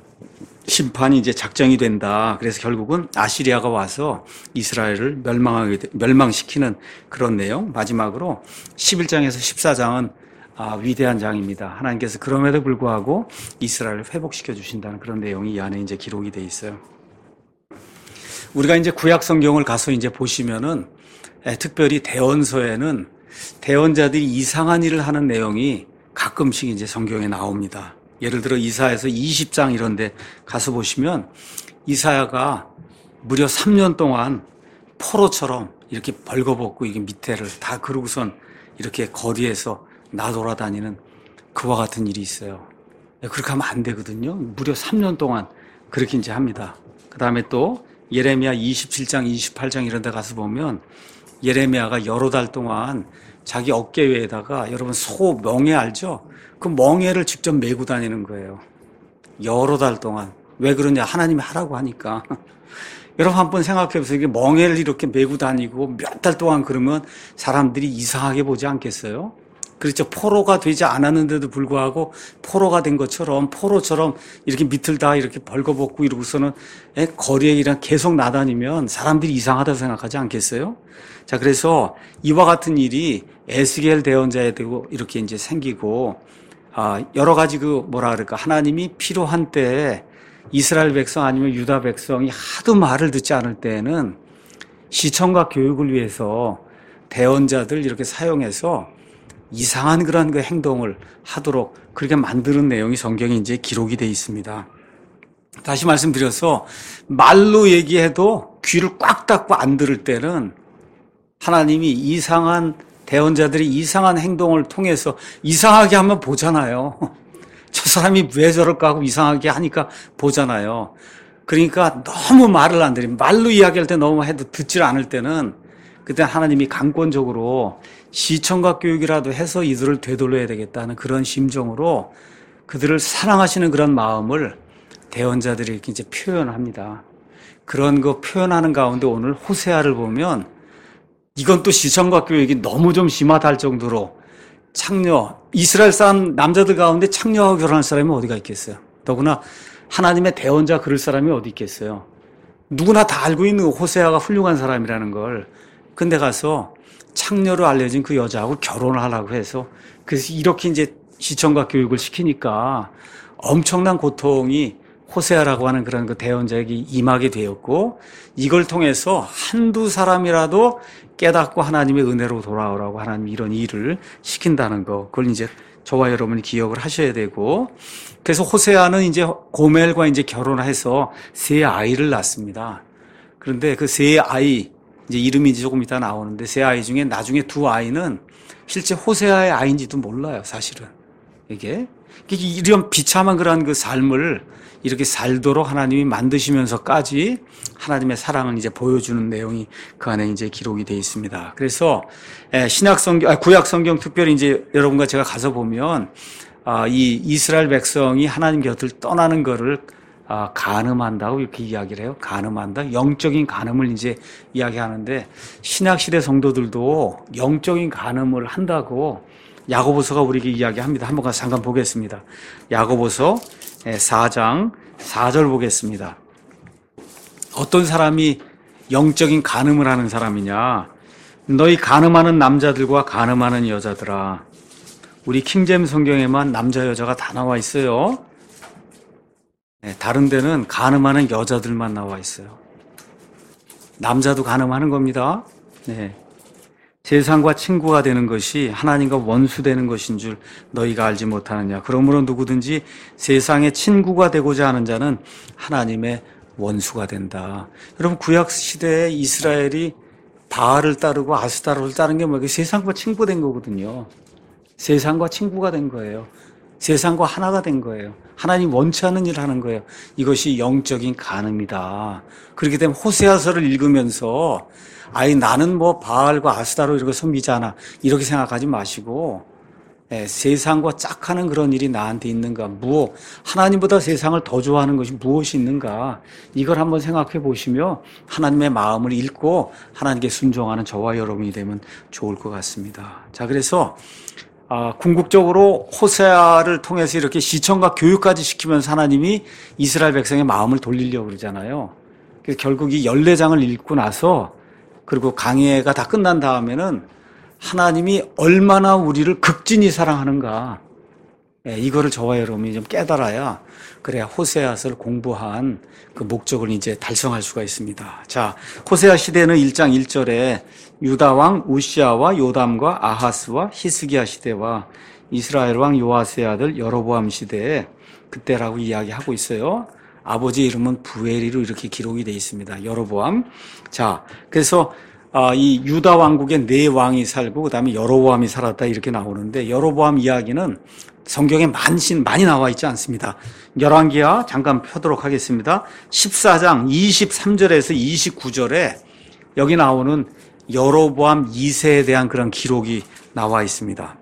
심판이 이제 작정이 된다. 그래서 결국은 아시리아가 와서 이스라엘을 멸망하게, 멸망시키는 그런 내용. 마지막으로 십일 장에서 십사 장은 아, 위대한 장입니다. 하나님께서 그럼에도 불구하고 이스라엘을 회복시켜 주신다는 그런 내용이 이 안에 이제 기록이 돼 있어요. 우리가 이제 구약 성경을 가서 이제 보시면은 특별히 대언서에는 대언자들이 이상한 일을 하는 내용이 가끔씩 이제 성경에 나옵니다. 예를 들어 이사야서 이십 장 이런 데 가서 보시면 이사야가 무려 삼 년 동안 포로처럼 이렇게 벌거벗고 이게 밑에를 다 그러고선 이렇게 거리에서 나돌아다니는 그와 같은 일이 있어요. 그렇게 하면 안 되거든요. 무려 삼 년 동안 그렇게 이제 합니다. 그 다음에 또 예레미야 이십칠 장, 이십팔 장 이런 데 가서 보면 예레미야가 여러 달 동안 자기 어깨 위에다가, 여러분 소 멍에 알죠? 그 멍에를 직접 메고 다니는 거예요. 여러 달 동안. 왜 그러냐? 하나님이 하라고 하니까. 여러분 한번 생각해 보세요. 이게 멍에를 이렇게 메고 다니고 몇 달 동안 그러면 사람들이 이상하게 보지 않겠어요? 그렇죠. 포로가 되지 않았는데도 불구하고 포로가 된 것처럼, 포로처럼 이렇게 밑을 다 이렇게 벌거벗고 이러고서는 거리에 이랑 계속 나다니면 사람들이 이상하다고 생각하지 않겠어요? 자, 그래서 이와 같은 일이 에스겔 대언자에도 이렇게 이제 생기고, 아, 여러 가지 그 뭐라 그럴까, 하나님이 필요한 때에 이스라엘 백성 아니면 유다 백성이 하도 말을 듣지 않을 때에는 시청과 교육을 위해서 대언자들 이렇게 사용해서 이상한 그런 그 행동을 하도록 그렇게 만드는 내용이 성경에 이제 기록이 되어 있습니다. 다시 말씀드려서 말로 얘기해도 귀를 꽉 닫고 안 들을 때는 하나님이 이상한 대언자들이 이상한 행동을 통해서 이상하게 하면 보잖아요. 저 사람이 왜 저럴까 하고 이상하게 하니까 보잖아요. 그러니까 너무 말을 안 들으면, 말로 이야기할 때 너무 해도 듣질 않을 때는 그때 하나님이 강권적으로 시청각 교육이라도 해서 이들을 되돌려야 되겠다는 그런 심정으로 그들을 사랑하시는 그런 마음을 대언자들이 이렇게 이제 표현합니다. 그런 거 표현하는 가운데 오늘 호세아를 보면 이건 또 시청각 교육이 너무 좀 심하다 할 정도로 창녀, 이스라엘 사람 남자들 가운데 창녀하고 결혼할 사람이 어디가 있겠어요? 더구나 하나님의 대언자 그럴 사람이 어디 있겠어요? 누구나 다 알고 있는 호세아가 훌륭한 사람이라는 걸. 근데 가서 창녀로 알려진 그 여자하고 결혼을 하려고 해서, 그래서 이렇게 이제 시청각 교육을 시키니까 엄청난 고통이 호세아라고 하는 그런 그 대언자에게 임하게 되었고, 이걸 통해서 한두 사람이라도 깨닫고 하나님의 은혜로 돌아오라고 하나님이 이런 일을 시킨다는 거, 그걸 이제 저와 여러분이 기억을 하셔야 되고, 그래서 호세아는 이제 고멜과 이제 결혼해서 세 아이를 낳습니다. 그런데 그 세 아이, 이제 이름이 이제 조금 이따 나오는데 세 아이 중에 나중에 두 아이는 실제 호세아의 아이인지도 몰라요, 사실은. 이게. 이런 비참한 그런 그 삶을 이렇게 살도록 하나님이 만드시면서까지 하나님의 사랑을 이제 보여주는 내용이 그 안에 이제 기록이 되어 있습니다. 그래서 신약 성경, 아, 구약 성경 특별히 이제 여러분과 제가 가서 보면 아, 이 이스라엘 백성이 하나님 곁을 떠나는 거를 아, 간음한다고 이렇게 이야기를 해요. 간음한다. 영적인 간음을 이제 이야기하는데 신약 시대 성도들도 영적인 간음을 한다고 야고보서가 우리에게 이야기합니다. 한번 가서 잠깐 보겠습니다. 야고보서 사 장 사 절 보겠습니다. 어떤 사람이 영적인 간음을 하는 사람이냐? 너희 간음하는 남자들과 간음하는 여자들아. 우리 킹제임 성경에만 남자 여자가 다 나와 있어요. 네, 다른 데는 간음하는 여자들만 나와 있어요. 남자도 간음하는 겁니다. 네. 세상과 친구가 되는 것이 하나님과 원수되는 것인 줄 너희가 알지 못하느냐. 그러므로 누구든지 세상의 친구가 되고자 하는 자는 하나님의 원수가 된다. 여러분, 구약 시대에 이스라엘이 바알을 따르고 아스타로를 따른 게 뭐예요? 세상과 친구 된 거거든요. 세상과 친구가 된 거예요. 세상과 하나가 된 거예요. 하나님 원치 않는 일을 하는 거예요. 이것이 영적인 간음이다. 그렇기 때문에 호세아서를 읽으면서 아이 나는 뭐 바알과 아스타로 이렇게 섬기지 않아 이렇게 생각하지 마시고 예, 세상과 짝하는 그런 일이 나한테 있는가, 무엇 하나님보다 세상을 더 좋아하는 것이 무엇이 있는가, 이걸 한번 생각해 보시며 하나님의 마음을 읽고 하나님께 순종하는 저와 여러분이 되면 좋을 것 같습니다. 자, 그래서 아, 궁극적으로 호세아를 통해서 이렇게 시청과 교육까지 시키면서 하나님이 이스라엘 백성의 마음을 돌리려고 그러잖아요. 그래서 결국 이 열네 장을 읽고 나서 그리고 강해가 다 끝난 다음에는 하나님이 얼마나 우리를 극진히 사랑하는가, 예, 이거를 저와 여러분이 좀 깨달아야 그래야 호세아서를 공부한 그 목적을 이제 달성할 수가 있습니다. 자, 호세아 시대는 일 장 일 절에 유다 왕 우시아와 요담과 아하스와 히스기야 시대와 이스라엘 왕 요아스의 아들 여로보암 시대에 그때라고 이야기하고 있어요. 아버지 이름은 부엘이로 이렇게 기록이 되어 있습니다. 여로보암. 자, 그래서 아, 이 유다 왕국에 네 왕이 살고 그다음에 여로보암이 살았다 이렇게 나오는데 여로보암 이야기는 성경에 많이, 많이 나와 있지 않습니다. 열왕기하 잠깐 펴도록 하겠습니다. 십사 장 이십삼 절에서 이십구 절에 여기 나오는 여로보암 이 세에 대한 그런 기록이 나와 있습니다.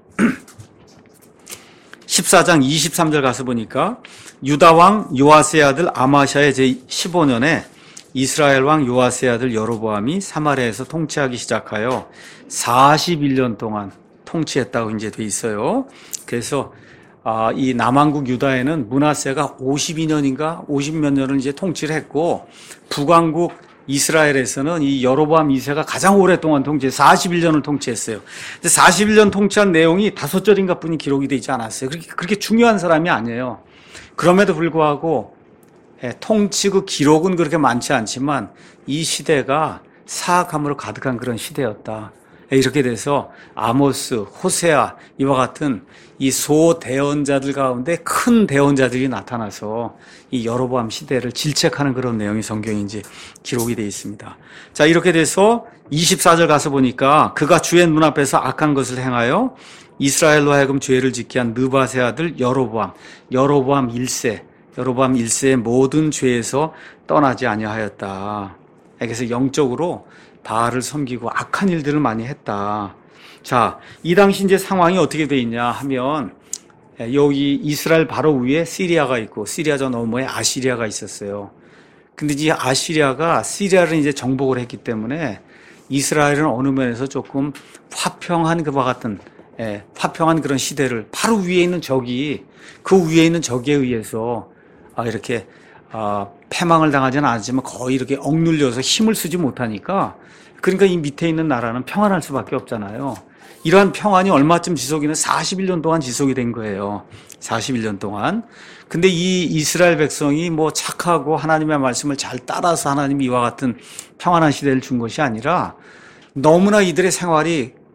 십사 장 이십삼 절 가서 보니까 유다 왕 요아스의 아들 아마샤의 제십오 년에 이스라엘 왕 요아스의 아들 여로보암이 사마리아에서 통치하기 시작하여 사십일 년 동안 통치했다고 이제 돼 있어요. 그래서 아, 이 남왕국 유다에는 므낫세가 오십이 년인가 오십 몇 년을 이제 통치를 했고 북왕국 이스라엘에서는 이 여로보암 이 세가 가장 오랫동안 통치, 사십일 년을 통치했어요. 근데 사십일 년 통치한 내용이 다섯 절인가 뿐이 기록이 되지 않았어요. 그렇게, 그렇게 중요한 사람이 아니에요. 그럼에도 불구하고 예, 통치 그 기록은 그렇게 많지 않지만 이 시대가 사악함으로 가득한 그런 시대였다. 예, 이렇게 돼서 아모스, 호세아 이와 같은 이 소대언자들 가운데 큰 대언자들이 나타나서 이 여로보암 시대를 질책하는 그런 내용이 성경에 이제 기록이 되어 있습니다. 자, 이렇게 돼서 이십사 절 가서 보니까 그가 주의 눈앞에서 악한 것을 행하여 이스라엘로 하여금 죄를 짓게 한 느밧의 아들 여로보암, 여로보암 일 세, 여로보암 일 세의 모든 죄에서 떠나지 아니하였다. 그래서 영적으로 바알을 섬기고 악한 일들을 많이 했다. 자, 이 당시 이제 상황이 어떻게 돼 있냐 하면 여기 이스라엘 바로 위에 시리아가 있고 시리아 저 너머에 아시리아가 있었어요. 근데 이 아시리아가 시리아를 이제 정복을 했기 때문에 이스라엘은 어느 면에서 조금 화평한 그와 같은 예, 화평한 그런 시대를 바로 위에 있는 적이 그 위에 있는 적에 의해서 아, 이렇게 아, 패망을 당하지는 않았지만 거의 이렇게 억눌려서 힘을 쓰지 못하니까 그러니까 이 밑에 있는 나라는 평안할 수밖에 없잖아요. 이러한 평안이 얼마쯤 지속이는 사십일 년 동안 지속이 된 거예요. 사십일 년 동안. 근데 이 이스라엘 백성이 뭐 착하고 하나님의 말씀을 잘 따라서 하나님이 이와 같은 평안한 시대를 준 것이 아니라 너무나 이들의 생활이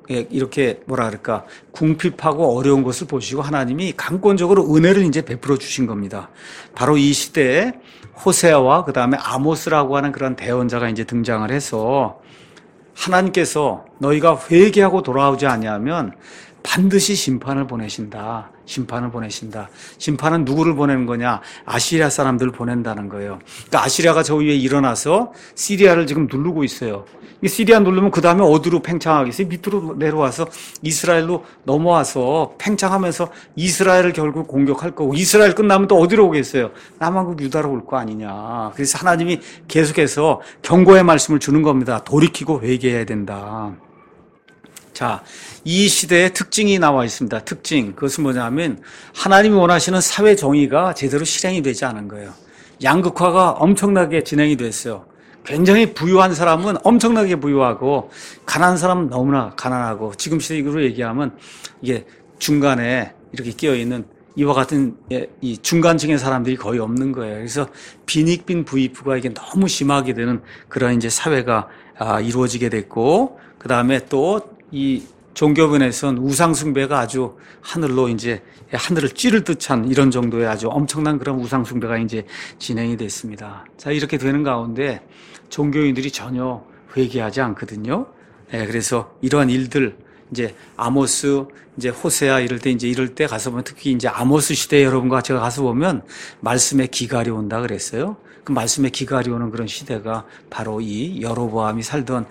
이렇게 뭐라 그럴까 궁핍하고 어려운 것을 보시고 하나님이 강권적으로 은혜를 이제 베풀어 주신 겁니다. 바로 이 시대에 호세아와 그 다음에 아모스라고 하는 그런 대언자가 이제 등장을 해서 하나님께서 너희가 회개하고 돌아오지 아니하면 반드시 심판을 보내신다. 심판을 보내신다. 심판은 누구를 보내는 거냐? 아시리아 사람들을 보낸다는 거예요. 그러니까 아시리아가 저 위에 일어나서 시리아를 지금 누르고 있어요. 이 시리아 누르면 그 다음에 어디로 팽창하겠어요? 밑으로 내려와서 이스라엘로 넘어와서 팽창하면서 이스라엘을 결국 공격할 거고, 이스라엘 끝나면 또 어디로 오겠어요? 남한국 유다로 올 거 아니냐. 그래서 하나님이 계속해서 경고의 말씀을 주는 겁니다. 돌이키고 회개해야 된다. 자, 이 시대의 특징이 나와 있습니다. 특징. 그것은 뭐냐면 하나님이 원하시는 사회 정의가 제대로 실행이 되지 않은 거예요. 양극화가 엄청나게 진행이 됐어요. 굉장히 부유한 사람은 엄청나게 부유하고 가난한 사람은 너무나 가난하고, 지금 시대로 얘기하면 이게 중간에 이렇게 끼어있는 이와 같은 이 중간층의 사람들이 거의 없는 거예요. 그래서 빈익빈 부익부가 이게 너무 심하게 되는 그런 이제 사회가 이루어지게 됐고, 그 다음에 또 이 종교변에서는 우상숭배가 아주 하늘로 이제 하늘을 찌를 듯한 이런 정도의 아주 엄청난 그런 우상숭배가 이제 진행이 됐습니다. 자, 이렇게 되는 가운데 종교인들이 전혀 회개하지 않거든요. 네, 그래서 이러한 일들, 이제 아모스, 이제 호세아 이럴 때 이제 이럴 때 가서 보면 특히 이제 아모스 시대 여러분과 제가 가서 보면 말씀의 기갈이 온다 그랬어요. 그 말씀의 기갈이 오는 그런 시대가 바로 이 여로보암이 살던,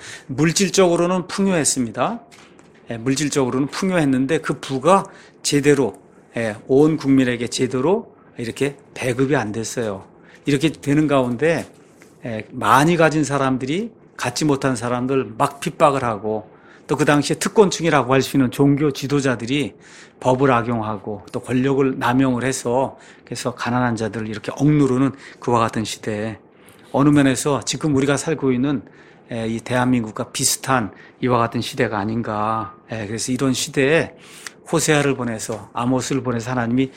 물질적으로는 풍요했습니다. 예, 물질적으로는 풍요했는데 그 부가 제대로 예, 온 국민에게 제대로 이렇게 배급이 안 됐어요. 이렇게 되는 가운데 예, 많이 가진 사람들이 갖지 못한 사람들 막 핍박을 하고, 또 그 당시에 특권층이라고 할 수 있는 종교 지도자들이 법을 악용하고 또 권력을 남용을 해서 그래서 가난한 자들을 이렇게 억누르는 그와 같은 시대에, 어느 면에서 지금 우리가 살고 있는 이 대한민국과 비슷한 이와 같은 시대가 아닌가. 그래서 이런 시대에 호세아를 보내서, 아모스를 보내서 하나님이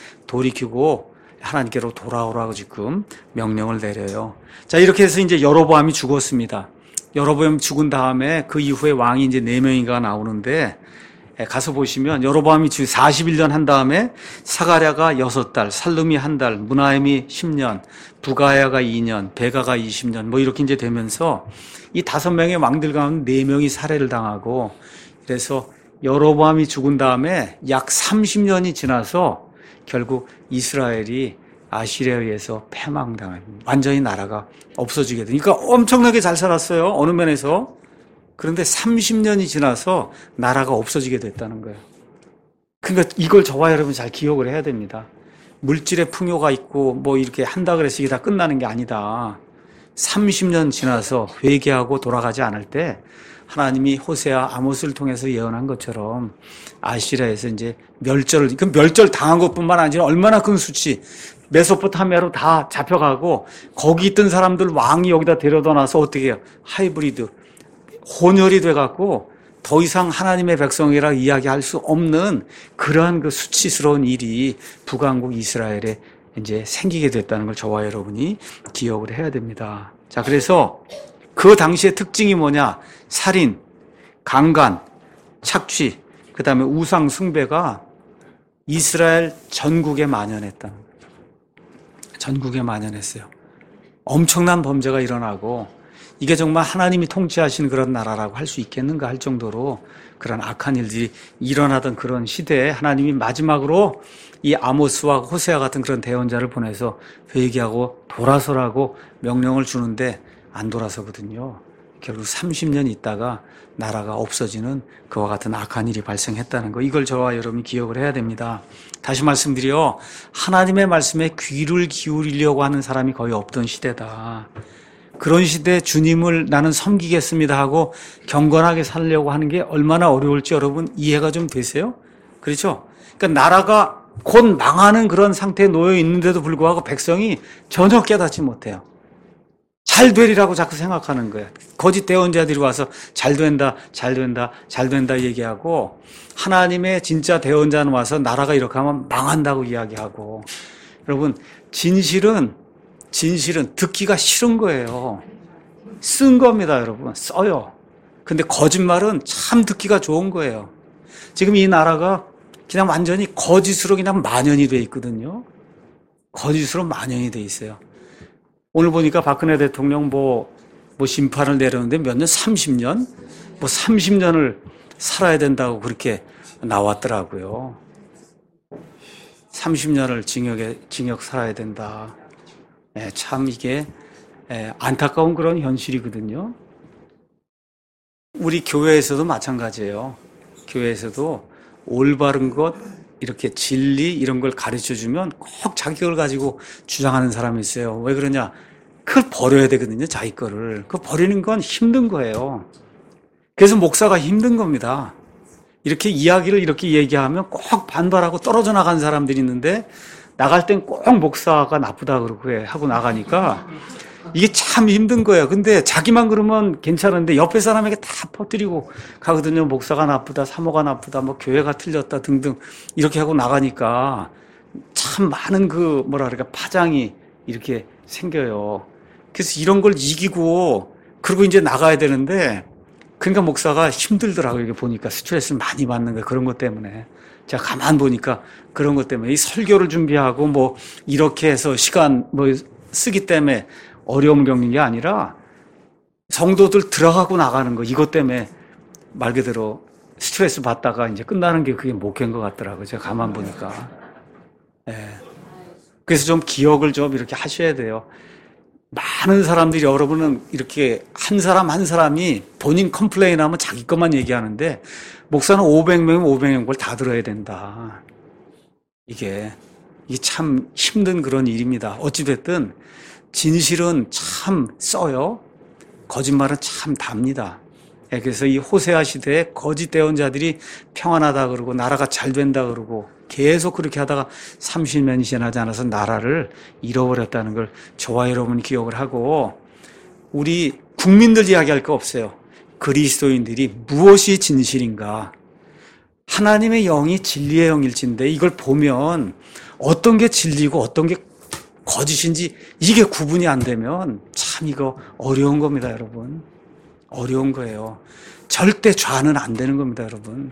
돌이키고 하나님께로 돌아오라고 지금 명령을 내려요. 자, 이렇게 해서 이제 여로보암이 죽었습니다. 여로보암이 죽은 다음에 그 이후에 왕이 이제 네 명인가 나오는데, 가서 보시면 여로보암이 사십일 년 한 다음에 사가랴가 여섯 달, 살룸이 한 달, 무나임이 십 년, 부가야가 이 년, 베가가 이십 년 뭐 이렇게 이제 되면서 이 다섯 명의 왕들 가운데 네 명이 살해를 당하고, 그래서 여로보암이 죽은 다음에 약 삼십 년이 지나서 결국 이스라엘이 아시리아에 의해서 패망당합니다. 완전히 나라가 없어지게 되니까 엄청나게 잘 살았어요. 어느 면에서. 그런데 삼십 년이 지나서 나라가 없어지게 됐다는 거예요. 그러니까 이걸 저와 여러분 잘 기억을 해야 됩니다. 물질의 풍요가 있고 뭐 이렇게 한다 그래서 이게 다 끝나는 게 아니다. 삼십 년 지나서 회개하고 돌아가지 않을 때 하나님이 호세아, 아모스를 통해서 예언한 것처럼 아시리아에서 이제 멸절을, 그 멸절 당한 것뿐만 아니라 얼마나 큰 수치, 메소포타미아로 다 잡혀가고 거기 있던 사람들 왕이 여기다 데려다 놔서 어떻게 해요? 하이브리드, 혼혈이 돼갖고 더 이상 하나님의 백성이라 이야기할 수 없는 그러한 그 수치스러운 일이 북왕국 이스라엘에 이제 생기게 됐다는 걸 저와 여러분이 기억을 해야 됩니다. 자, 그래서 그 당시의 특징이 뭐냐? 살인, 강간, 착취, 그 다음에 우상 숭배가 이스라엘 전국에 만연했다. 전국에 만연했어요. 엄청난 범죄가 일어나고, 이게 정말 하나님이 통치하시는 그런 나라라고 할 수 있겠는가 할 정도로 그런 악한 일들이 일어나던 그런 시대에 하나님이 마지막으로 이 아모스와 호세아 같은 그런 대언자를 보내서 회개하고 돌아서라고 명령을 주는데 안 돌아서거든요. 결국 삼십 년 있다가 나라가 없어지는 그와 같은 악한 일이 발생했다는 거, 이걸 저와 여러분이 기억을 해야 됩니다. 다시 말씀드려, 하나님의 말씀에 귀를 기울이려고 하는 사람이 거의 없던 시대다. 그런 시대에 주님을 나는 섬기겠습니다 하고 경건하게 살려고 하는 게 얼마나 어려울지 여러분 이해가 좀 되세요? 그렇죠? 그러니까 나라가 곧 망하는 그런 상태에 놓여 있는데도 불구하고 백성이 전혀 깨닫지 못해요. 잘 되리라고 자꾸 생각하는 거예요. 거짓 대언자들이 와서 잘 된다, 잘 된다, 잘 된다 얘기하고, 하나님의 진짜 대언자는 와서 나라가 이렇게 하면 망한다고 이야기하고. 여러분, 진실은 진실은 듣기가 싫은 거예요. 쓴 겁니다, 여러분. 써요. 근데 거짓말은 참 듣기가 좋은 거예요. 지금 이 나라가 그냥 완전히 거짓으로 그냥 만연이 돼 있거든요. 거짓으로 만연이 돼 있어요. 오늘 보니까 박근혜 대통령 뭐, 뭐 심판을 내렸는데 몇 년? 삼십 년? 뭐 삼십 년을 살아야 된다고 그렇게 나왔더라고요. 삼십 년을 징역에, 징역 살아야 된다. 예, 참 이게 예, 안타까운 그런 현실이거든요. 우리 교회에서도 마찬가지예요. 교회에서도 올바른 것, 이렇게 진리 이런 걸 가르쳐주면 꼭 자기 걸 가지고 주장하는 사람이 있어요. 왜 그러냐? 그걸 버려야 되거든요. 자기 거를. 그거 버리는 건 힘든 거예요. 그래서 목사가 힘든 겁니다. 이렇게 이야기를 이렇게 얘기하면 꼭 반발하고 떨어져 나가는 사람들이 있는데 나갈 땐 꼭 목사가 나쁘다 그러고 하고 나가니까 이게 참 힘든 거예요. 근데 자기만 그러면 괜찮은데 옆에 사람에게 다 퍼뜨리고 가거든요. 목사가 나쁘다, 사모가 나쁘다, 뭐 교회가 틀렸다 등등 이렇게 하고 나가니까 참 많은 그 뭐라 그럴까 파장이 이렇게 생겨요. 그래서 이런 걸 이기고 그리고 이제 나가야 되는데 그러니까 목사가 힘들더라고요. 이게 보니까 스트레스를 많이 받는 거예요. 그런 것 때문에. 제가 가만 보니까 그런 것 때문에 이 설교를 준비하고 뭐 이렇게 해서 시간 뭐 쓰기 때문에 어려움을 겪는 게 아니라 성도들 들어가고 나가는 거 이것 때문에 말 그대로 스트레스 받다가 이제 끝나는 게 그게 목회인 것 같더라고요. 제가 가만 보니까. 예. 그래서 좀 기억을 좀 이렇게 하셔야 돼요. 많은 사람들이 여러분은 이렇게 한 사람 한 사람이 본인 컴플레인 하면 자기 것만 얘기하는데 목사는 오백 명이면 오백 명 걸 다 들어야 된다. 이게, 이게 참 힘든 그런 일입니다. 어찌됐든 진실은 참 써요. 거짓말은 참 답니다. 그래서 이 호세아 시대에 거짓 대언자들이 평안하다 그러고 나라가 잘 된다 그러고 계속 그렇게 하다가 삼십 년이 지나지 않아서 나라를 잃어버렸다는 걸 저와 여러분이 기억을 하고 우리 국민들 이야기할 거 없어요. 그리스도인들이 무엇이 진실인가? 하나님의 영이 진리의 영일진데 이걸 보면 어떤 게 진리고 어떤 게 거짓인지 이게 구분이 안 되면 참 이거 어려운 겁니다, 여러분. 어려운 거예요. 절대 좌는 안 되는 겁니다, 여러분.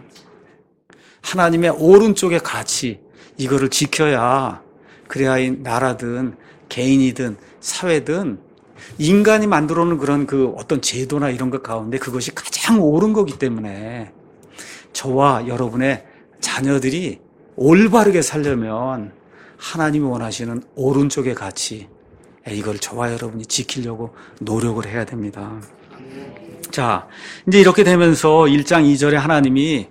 하나님의 오른쪽의 가치 이거를 지켜야 그래야 이 나라든 개인이든 사회든 인간이 만들어 놓은 그런 그 어떤 제도나 이런 것 가운데 그것이 가장 옳은 거기 때문에 저와 여러분의 자녀들이 올바르게 살려면 하나님이 원하시는 오른쪽의 가치 이걸 저와 여러분이 지키려고 노력을 해야 됩니다. 자, 이제 이렇게 되면서 일 장 이 절에 하나님이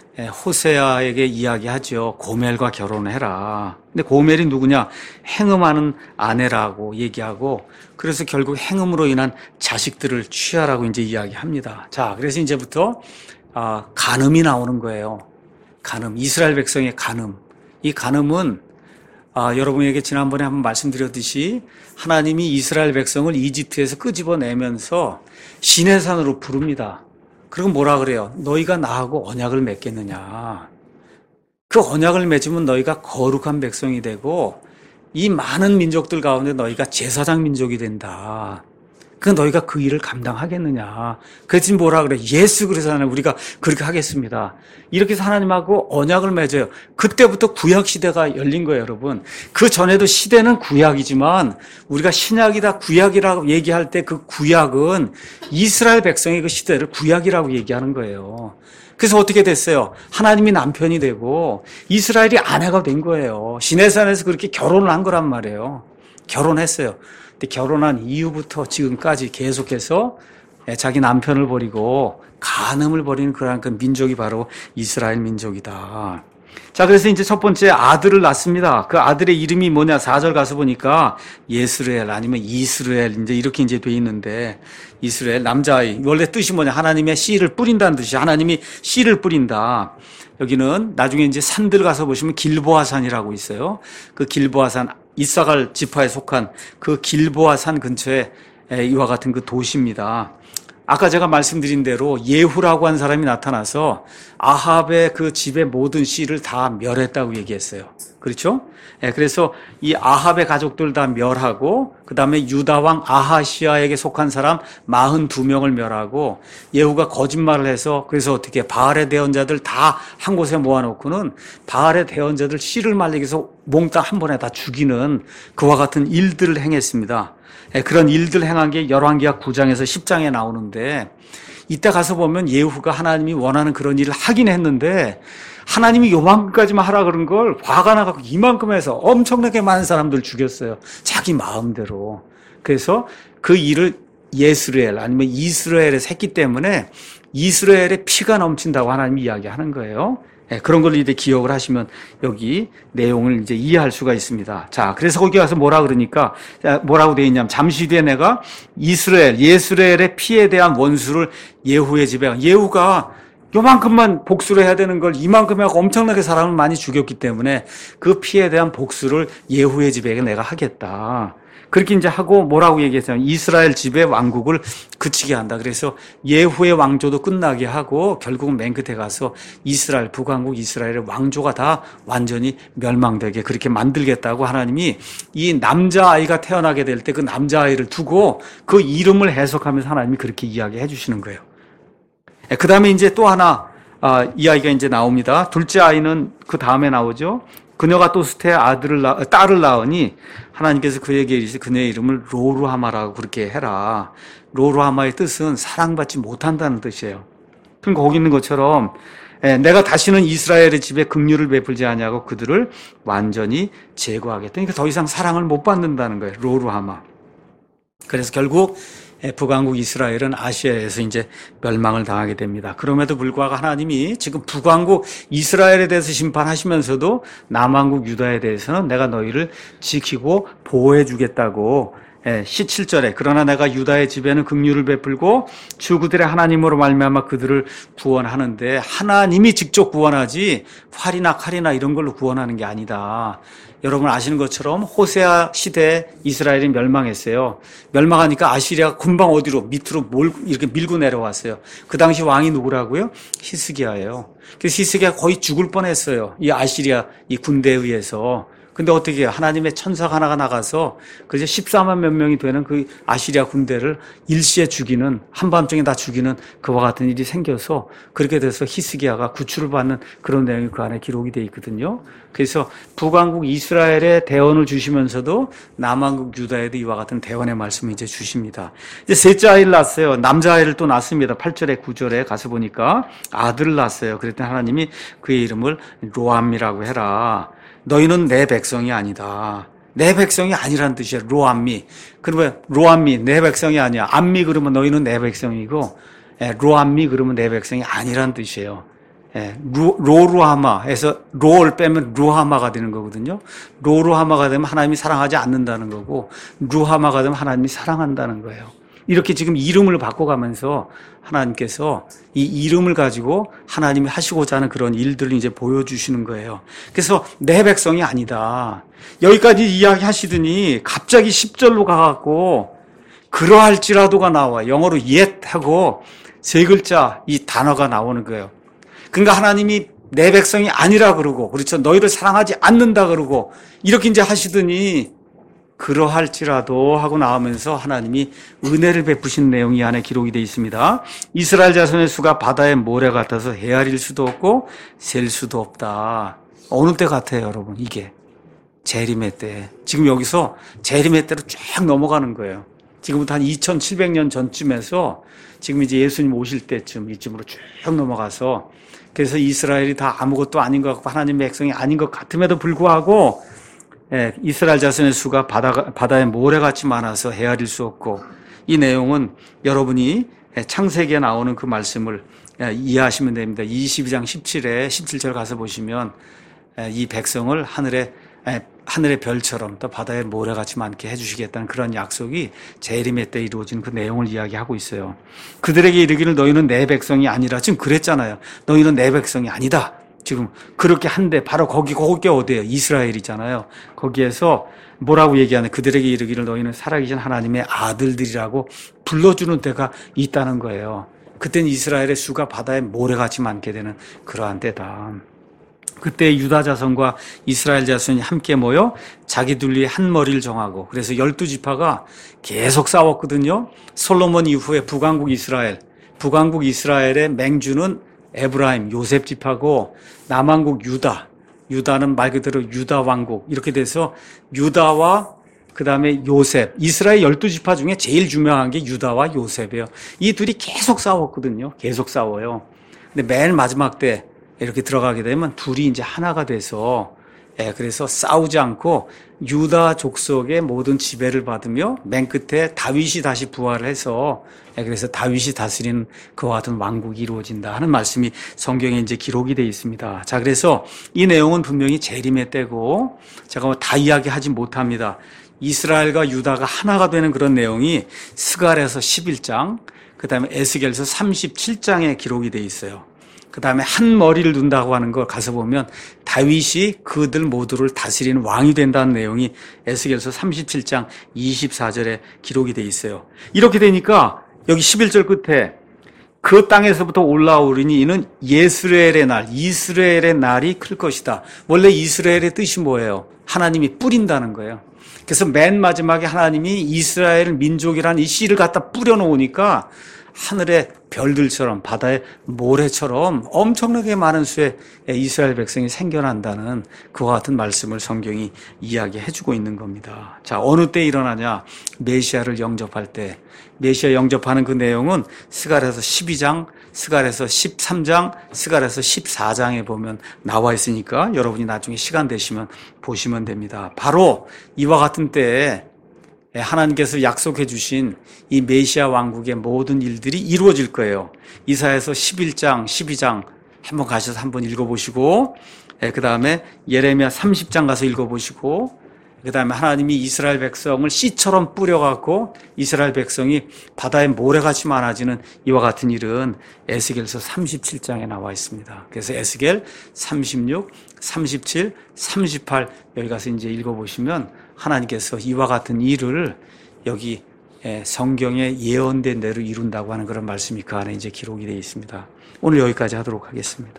호세아에게 이야기하죠. 고멜과 결혼을 해라. 근데 고멜이 누구냐? 행음하는 아내라고 얘기하고 그래서 결국 행음으로 인한 자식들을 취하라고 이제 이야기합니다. 자, 그래서 이제부터 아, 간음이 나오는 거예요. 간음, 이스라엘 백성의 간음. 이 간음은 아, 여러분에게 지난번에 한번 말씀드렸듯이 하나님이 이스라엘 백성을 이집트에서 끄집어내면서 시내산으로 부릅니다. 그리고 뭐라 그래요? 너희가 나하고 언약을 맺겠느냐. 그 언약을 맺으면 너희가 거룩한 백성이 되고 이 많은 민족들 가운데 너희가 제사장 민족이 된다. 그 너희가 그 일을 감당하겠느냐. 그래서 뭐라 그래? 예수 그리스도는 우리가 그렇게 하겠습니다. 이렇게 해서 하나님하고 언약을 맺어요. 그때부터 구약 시대가 열린 거예요, 여러분. 그 전에도 시대는 구약이지만 우리가 신약이다 구약이라고 얘기할 때 그 구약은 이스라엘 백성의 그 시대를 구약이라고 얘기하는 거예요. 그래서 어떻게 됐어요? 하나님이 남편이 되고 이스라엘이 아내가 된 거예요. 시내산에서 그렇게 결혼을 한 거란 말이에요. 결혼했어요. 근데 결혼한 이후부터 지금까지 계속해서 자기 남편을 버리고 간음을 벌이는 그러한 그 민족이 바로 이스라엘 민족이다. 자, 그래서 이제 첫 번째 아들을 낳습니다. 그 아들의 이름이 뭐냐? 사 절 가서 보니까 예스르엘 아니면 이스라엘 이제 이렇게 이제 돼 있는데 이스라엘 남자아이 원래 뜻이 뭐냐? 하나님의 씨를 뿌린다는 뜻이 하나님이 씨를 뿌린다. 여기는 나중에 이제 산들 가서 보시면 길보아산이라고 있어요. 그 길보아산 이사갈 지파에 속한 그 길보아산 근처에 이와 같은 그 도시입니다. 아까 제가 말씀드린 대로 예후라고 한 사람이 나타나서 아합의 그 집의 모든 씨를 다 멸했다고 얘기했어요. 그렇죠? 예, 그래서 이 아합의 가족들 다 멸하고 그 다음에 유다 왕 아하시아에게 속한 사람 사십이 명을 멸하고 예후가 거짓말을 해서 그래서 어떻게 바알의 대언자들 다 한 곳에 모아놓고는 바알의 대언자들 씨를 말리기 위해서 몽땅 한 번에 다 죽이는 그와 같은 일들을 행했습니다. 예, 그런 일들 행한 게 열왕기하 구 장에서 십 장에 나오는데 이때 가서 보면 예후가 하나님이 원하는 그런 일을 하긴 했는데 하나님이 요만큼까지만 하라 그런 걸 화가 나갖고 이만큼 해서 엄청나게 많은 사람들 죽였어요. 자기 마음대로. 그래서 그 일을 예스르엘 아니면 이스라엘에서 했기 때문에 이스라엘의 피가 넘친다고 하나님이 이야기하는 거예요. 네, 그런 걸 이제 기억을 하시면 여기 내용을 이제 이해할 수가 있습니다. 자, 그래서 거기 가서 뭐라 그러니까, 뭐라고 되어 있냐면, 잠시 뒤에 내가 이스라엘, 예스라엘의 피에 대한 원수를 예후의 집에, 예후가 요만큼만 복수를 해야 되는 걸 이만큼 하고 엄청나게 사람을 많이 죽였기 때문에 그 피에 대한 복수를 예후의 집에게 내가 하겠다. 그렇게 이제 하고 뭐라고 얘기했어요? 이스라엘 집의 왕국을 그치게 한다. 그래서 예후의 왕조도 끝나게 하고 결국은 맨 끝에 가서 이스라엘, 북왕국 이스라엘의 왕조가 다 완전히 멸망되게 그렇게 만들겠다고 하나님이 이 남자아이가 태어나게 될 때 그 남자아이를 두고 그 이름을 해석하면서 하나님이 그렇게 이야기해 주시는 거예요. 그 다음에 이제 또 하나, 아, 이야기가 이제 나옵니다. 둘째 아이는 그 다음에 나오죠. 그녀가 또 수태의 아들을, 낳, 딸을 낳으니 하나님께서 그에게 이르시되 그녀의 이름을 로루하마라고 그렇게 해라. 로루하마의 뜻은 사랑받지 못한다는 뜻이에요. 그러니까 거기 있는 것처럼 예, 내가 다시는 이스라엘의 집에 긍휼을 베풀지 아니하고 그들을 완전히 제거하겠다. 그러니까 더 이상 사랑을 못 받는다는 거예요. 로루하마. 그래서 결국 북왕국 이스라엘은 아시아에서 이제 멸망을 당하게 됩니다. 그럼에도 불구하고 하나님이 지금 북왕국 이스라엘에 대해서 심판하시면서도 남왕국 유다에 대해서는 내가 너희를 지키고 보호해 주겠다고 십칠 절에 그러나 내가 유다의 집에는 긍휼을 베풀고 주구들의 하나님으로 말미암아 그들을 구원하는데 하나님이 직접 구원하지 활이나 칼이나 이런 걸로 구원하는 게 아니다. 여러분 아시는 것처럼 호세아 시대에 이스라엘이 멸망했어요. 멸망하니까 아시리아가 금방 어디로 밑으로 몰, 이렇게 밀고 내려왔어요. 그 당시 왕이 누구라고요? 히스기야예요. 그래서 히스기야 거의 죽을 뻔했어요. 이 아시리아 이 군대에 의해서. 근데 어떻게 해요? 하나님의 천사가 하나가 나가서 그래서 십사만 몇 명이 되는 그 아시리아 군대를 일시에 죽이는 한밤중에 다 죽이는 그와 같은 일이 생겨서 그렇게 돼서 히스기야가 구출을 받는 그런 내용이 그 안에 기록이 되어 있거든요. 그래서 북왕국 이스라엘에 대언을 주시면서도 남왕국 유다에도 이와 같은 대언의 말씀을 이제 주십니다. 이제 셋째 아이를 낳았어요. 남자아이를 또 낳습니다. 팔 절에 구 절에 가서 보니까 아들을 낳았어요. 그랬더니 하나님이 그의 이름을 로암이라고 해라. 너희는 내 백성이 아니다. 내 백성이 아니란 뜻이야. 로암미. 그러면 로암미 내 백성이 아니야. 암미 그러면 너희는 내 백성이고 로암미 그러면 내 백성이 아니란 뜻이에요. 로, 로루하마에서 로를 빼면 루하마가 되는 거거든요. 로루하마가 되면 하나님이 사랑하지 않는다는 거고 루하마가 되면 하나님이 사랑한다는 거예요. 이렇게 지금 이름을 바꿔가면서 하나님께서 이 이름을 가지고 하나님이 하시고자 하는 그런 일들을 이제 보여주시는 거예요. 그래서 내 백성이 아니다. 여기까지 이야기하시더니 갑자기 십 절로 가갖고 그러할지라도가 나와. 영어로 yet 하고 세 글자 이 단어가 나오는 거예요. 그러니까 하나님이 내 백성이 아니라 그러고 그렇죠. 너희를 사랑하지 않는다 그러고 이렇게 이제 하시더니 그러할지라도 하고 나오면서 하나님이 은혜를 베푸신 내용이 안에 기록이 되어 있습니다. 이스라엘 자손의 수가 바다의 모래 같아서 헤아릴 수도 없고 셀 수도 없다. 어느 때 같아요, 여러분? 이게 재림의 때. 지금 여기서 재림의 때로 쫙 넘어가는 거예요. 지금부터 한 이천칠백 년 전쯤에서 지금 이제 예수님 오실 때쯤 이쯤으로 쭉 넘어가서 그래서 이스라엘이 다 아무것도 아닌 것 같고 하나님의 백성이 아닌 것 같음에도 불구하고 예, 이스라엘 자손의 수가 바다, 바다에 모래같이 많아서 헤아릴 수 없고 이 내용은 여러분이 창세기에 나오는 그 말씀을 이해하시면 됩니다. 이십이 장 십칠에 십칠 절 가서 보시면 이 백성을 하늘의 하늘의 별처럼 또 바다에 모래같이 많게 해주시겠다는 그런 약속이 재림의 때 이루어진 그 내용을 이야기하고 있어요. 그들에게 이르기를 너희는 내 백성이 아니라 지금 그랬잖아요. 너희는 내 백성이 아니다. 지금 그렇게 한데 바로 거기 거기 어디예요? 이스라엘이잖아요. 거기에서 뭐라고 얘기하는 그들에게 이르기를 너희는 살아계신 하나님의 아들들이라고 불러주는 때가 있다는 거예요. 그때는 이스라엘의 수가 바다에 모래같이 많게 되는 그러한 때다. 그때 유다 자손과 이스라엘 자손이 함께 모여 자기둘리 한 머리를 정하고, 그래서 열두 지파가 계속 싸웠거든요. 솔로몬 이후에 북왕국 이스라엘, 북왕국 이스라엘의 맹주는 에브라임, 요셉 지파고, 남왕국 유다, 유다는 말 그대로 유다 왕국, 이렇게 돼서 유다와 그 다음에 요셉, 이스라엘 열두 지파 중에 제일 유명한 게 유다와 요셉이에요. 이 둘이 계속 싸웠거든요. 계속 싸워요. 근데 맨 마지막 때 이렇게 들어가게 되면 둘이 이제 하나가 돼서, 예, 그래서 싸우지 않고 유다 족속의 모든 지배를 받으며 맨 끝에 다윗이 다시 부활을 해서, 예, 그래서 다윗이 다스리는 그와 같은 왕국이 이루어진다 하는 말씀이 성경에 이제 기록이 되어 있습니다. 자, 그래서 이 내용은 분명히 재림의 때고, 제가 뭐 다 이야기하지 못합니다. 이스라엘과 유다가 하나가 되는 그런 내용이 스갈에서 십일 장, 그 다음에 에스겔서 삼십칠 장에 기록이 되어 있어요. 그 다음에 한 머리를 둔다고 하는 걸 가서 보면 다윗이 그들 모두를 다스리는 왕이 된다는 내용이 에스겔서 삼십칠 장 이십사 절에 기록이 되어 있어요. 이렇게 되니까 여기 십일 절 끝에 그 땅에서부터 올라오리니 이는 예스레엘의 날, 이스라엘의 날이 클 것이다. 원래 이스라엘의 뜻이 뭐예요? 하나님이 뿌린다는 거예요. 그래서 맨 마지막에 하나님이 이스라엘 민족이라는 이 씨를 갖다 뿌려놓으니까 하늘의 별들처럼 바다의 모래처럼 엄청나게 많은 수의 이스라엘 백성이 생겨난다는 그와 같은 말씀을 성경이 이야기해주고 있는 겁니다. 자, 어느 때 일어나냐? 메시아를 영접할 때. 메시아 영접하는 그 내용은 스갈에서 십이 장, 스갈에서 십삼 장, 스갈에서 십사 장에 보면 나와 있으니까 여러분이 나중에 시간 되시면 보시면 됩니다. 바로 이와 같은 때에 하나님께서 약속해 주신 이 메시아 왕국의 모든 일들이 이루어질 거예요. 이사야서 십일 장, 십이 장 한번 가셔서 한번 읽어보시고, 그 다음에 예레미야 삼십 장 가서 읽어보시고, 그 다음에 하나님이 이스라엘 백성을 씨처럼 뿌려갖고 이스라엘 백성이 바다에 모래같이 많아지는 이와 같은 일은 에스겔서 삼십칠 장에 나와 있습니다. 그래서 에스겔 삼십육, 삼십칠, 삼십팔 여기 가서 이제 읽어보시면 하나님께서 이와 같은 일을 여기 성경에 예언된 대로 이룬다고 하는 그런 말씀이 그 안에 이제 기록이 되어 있습니다. 오늘 여기까지 하도록 하겠습니다.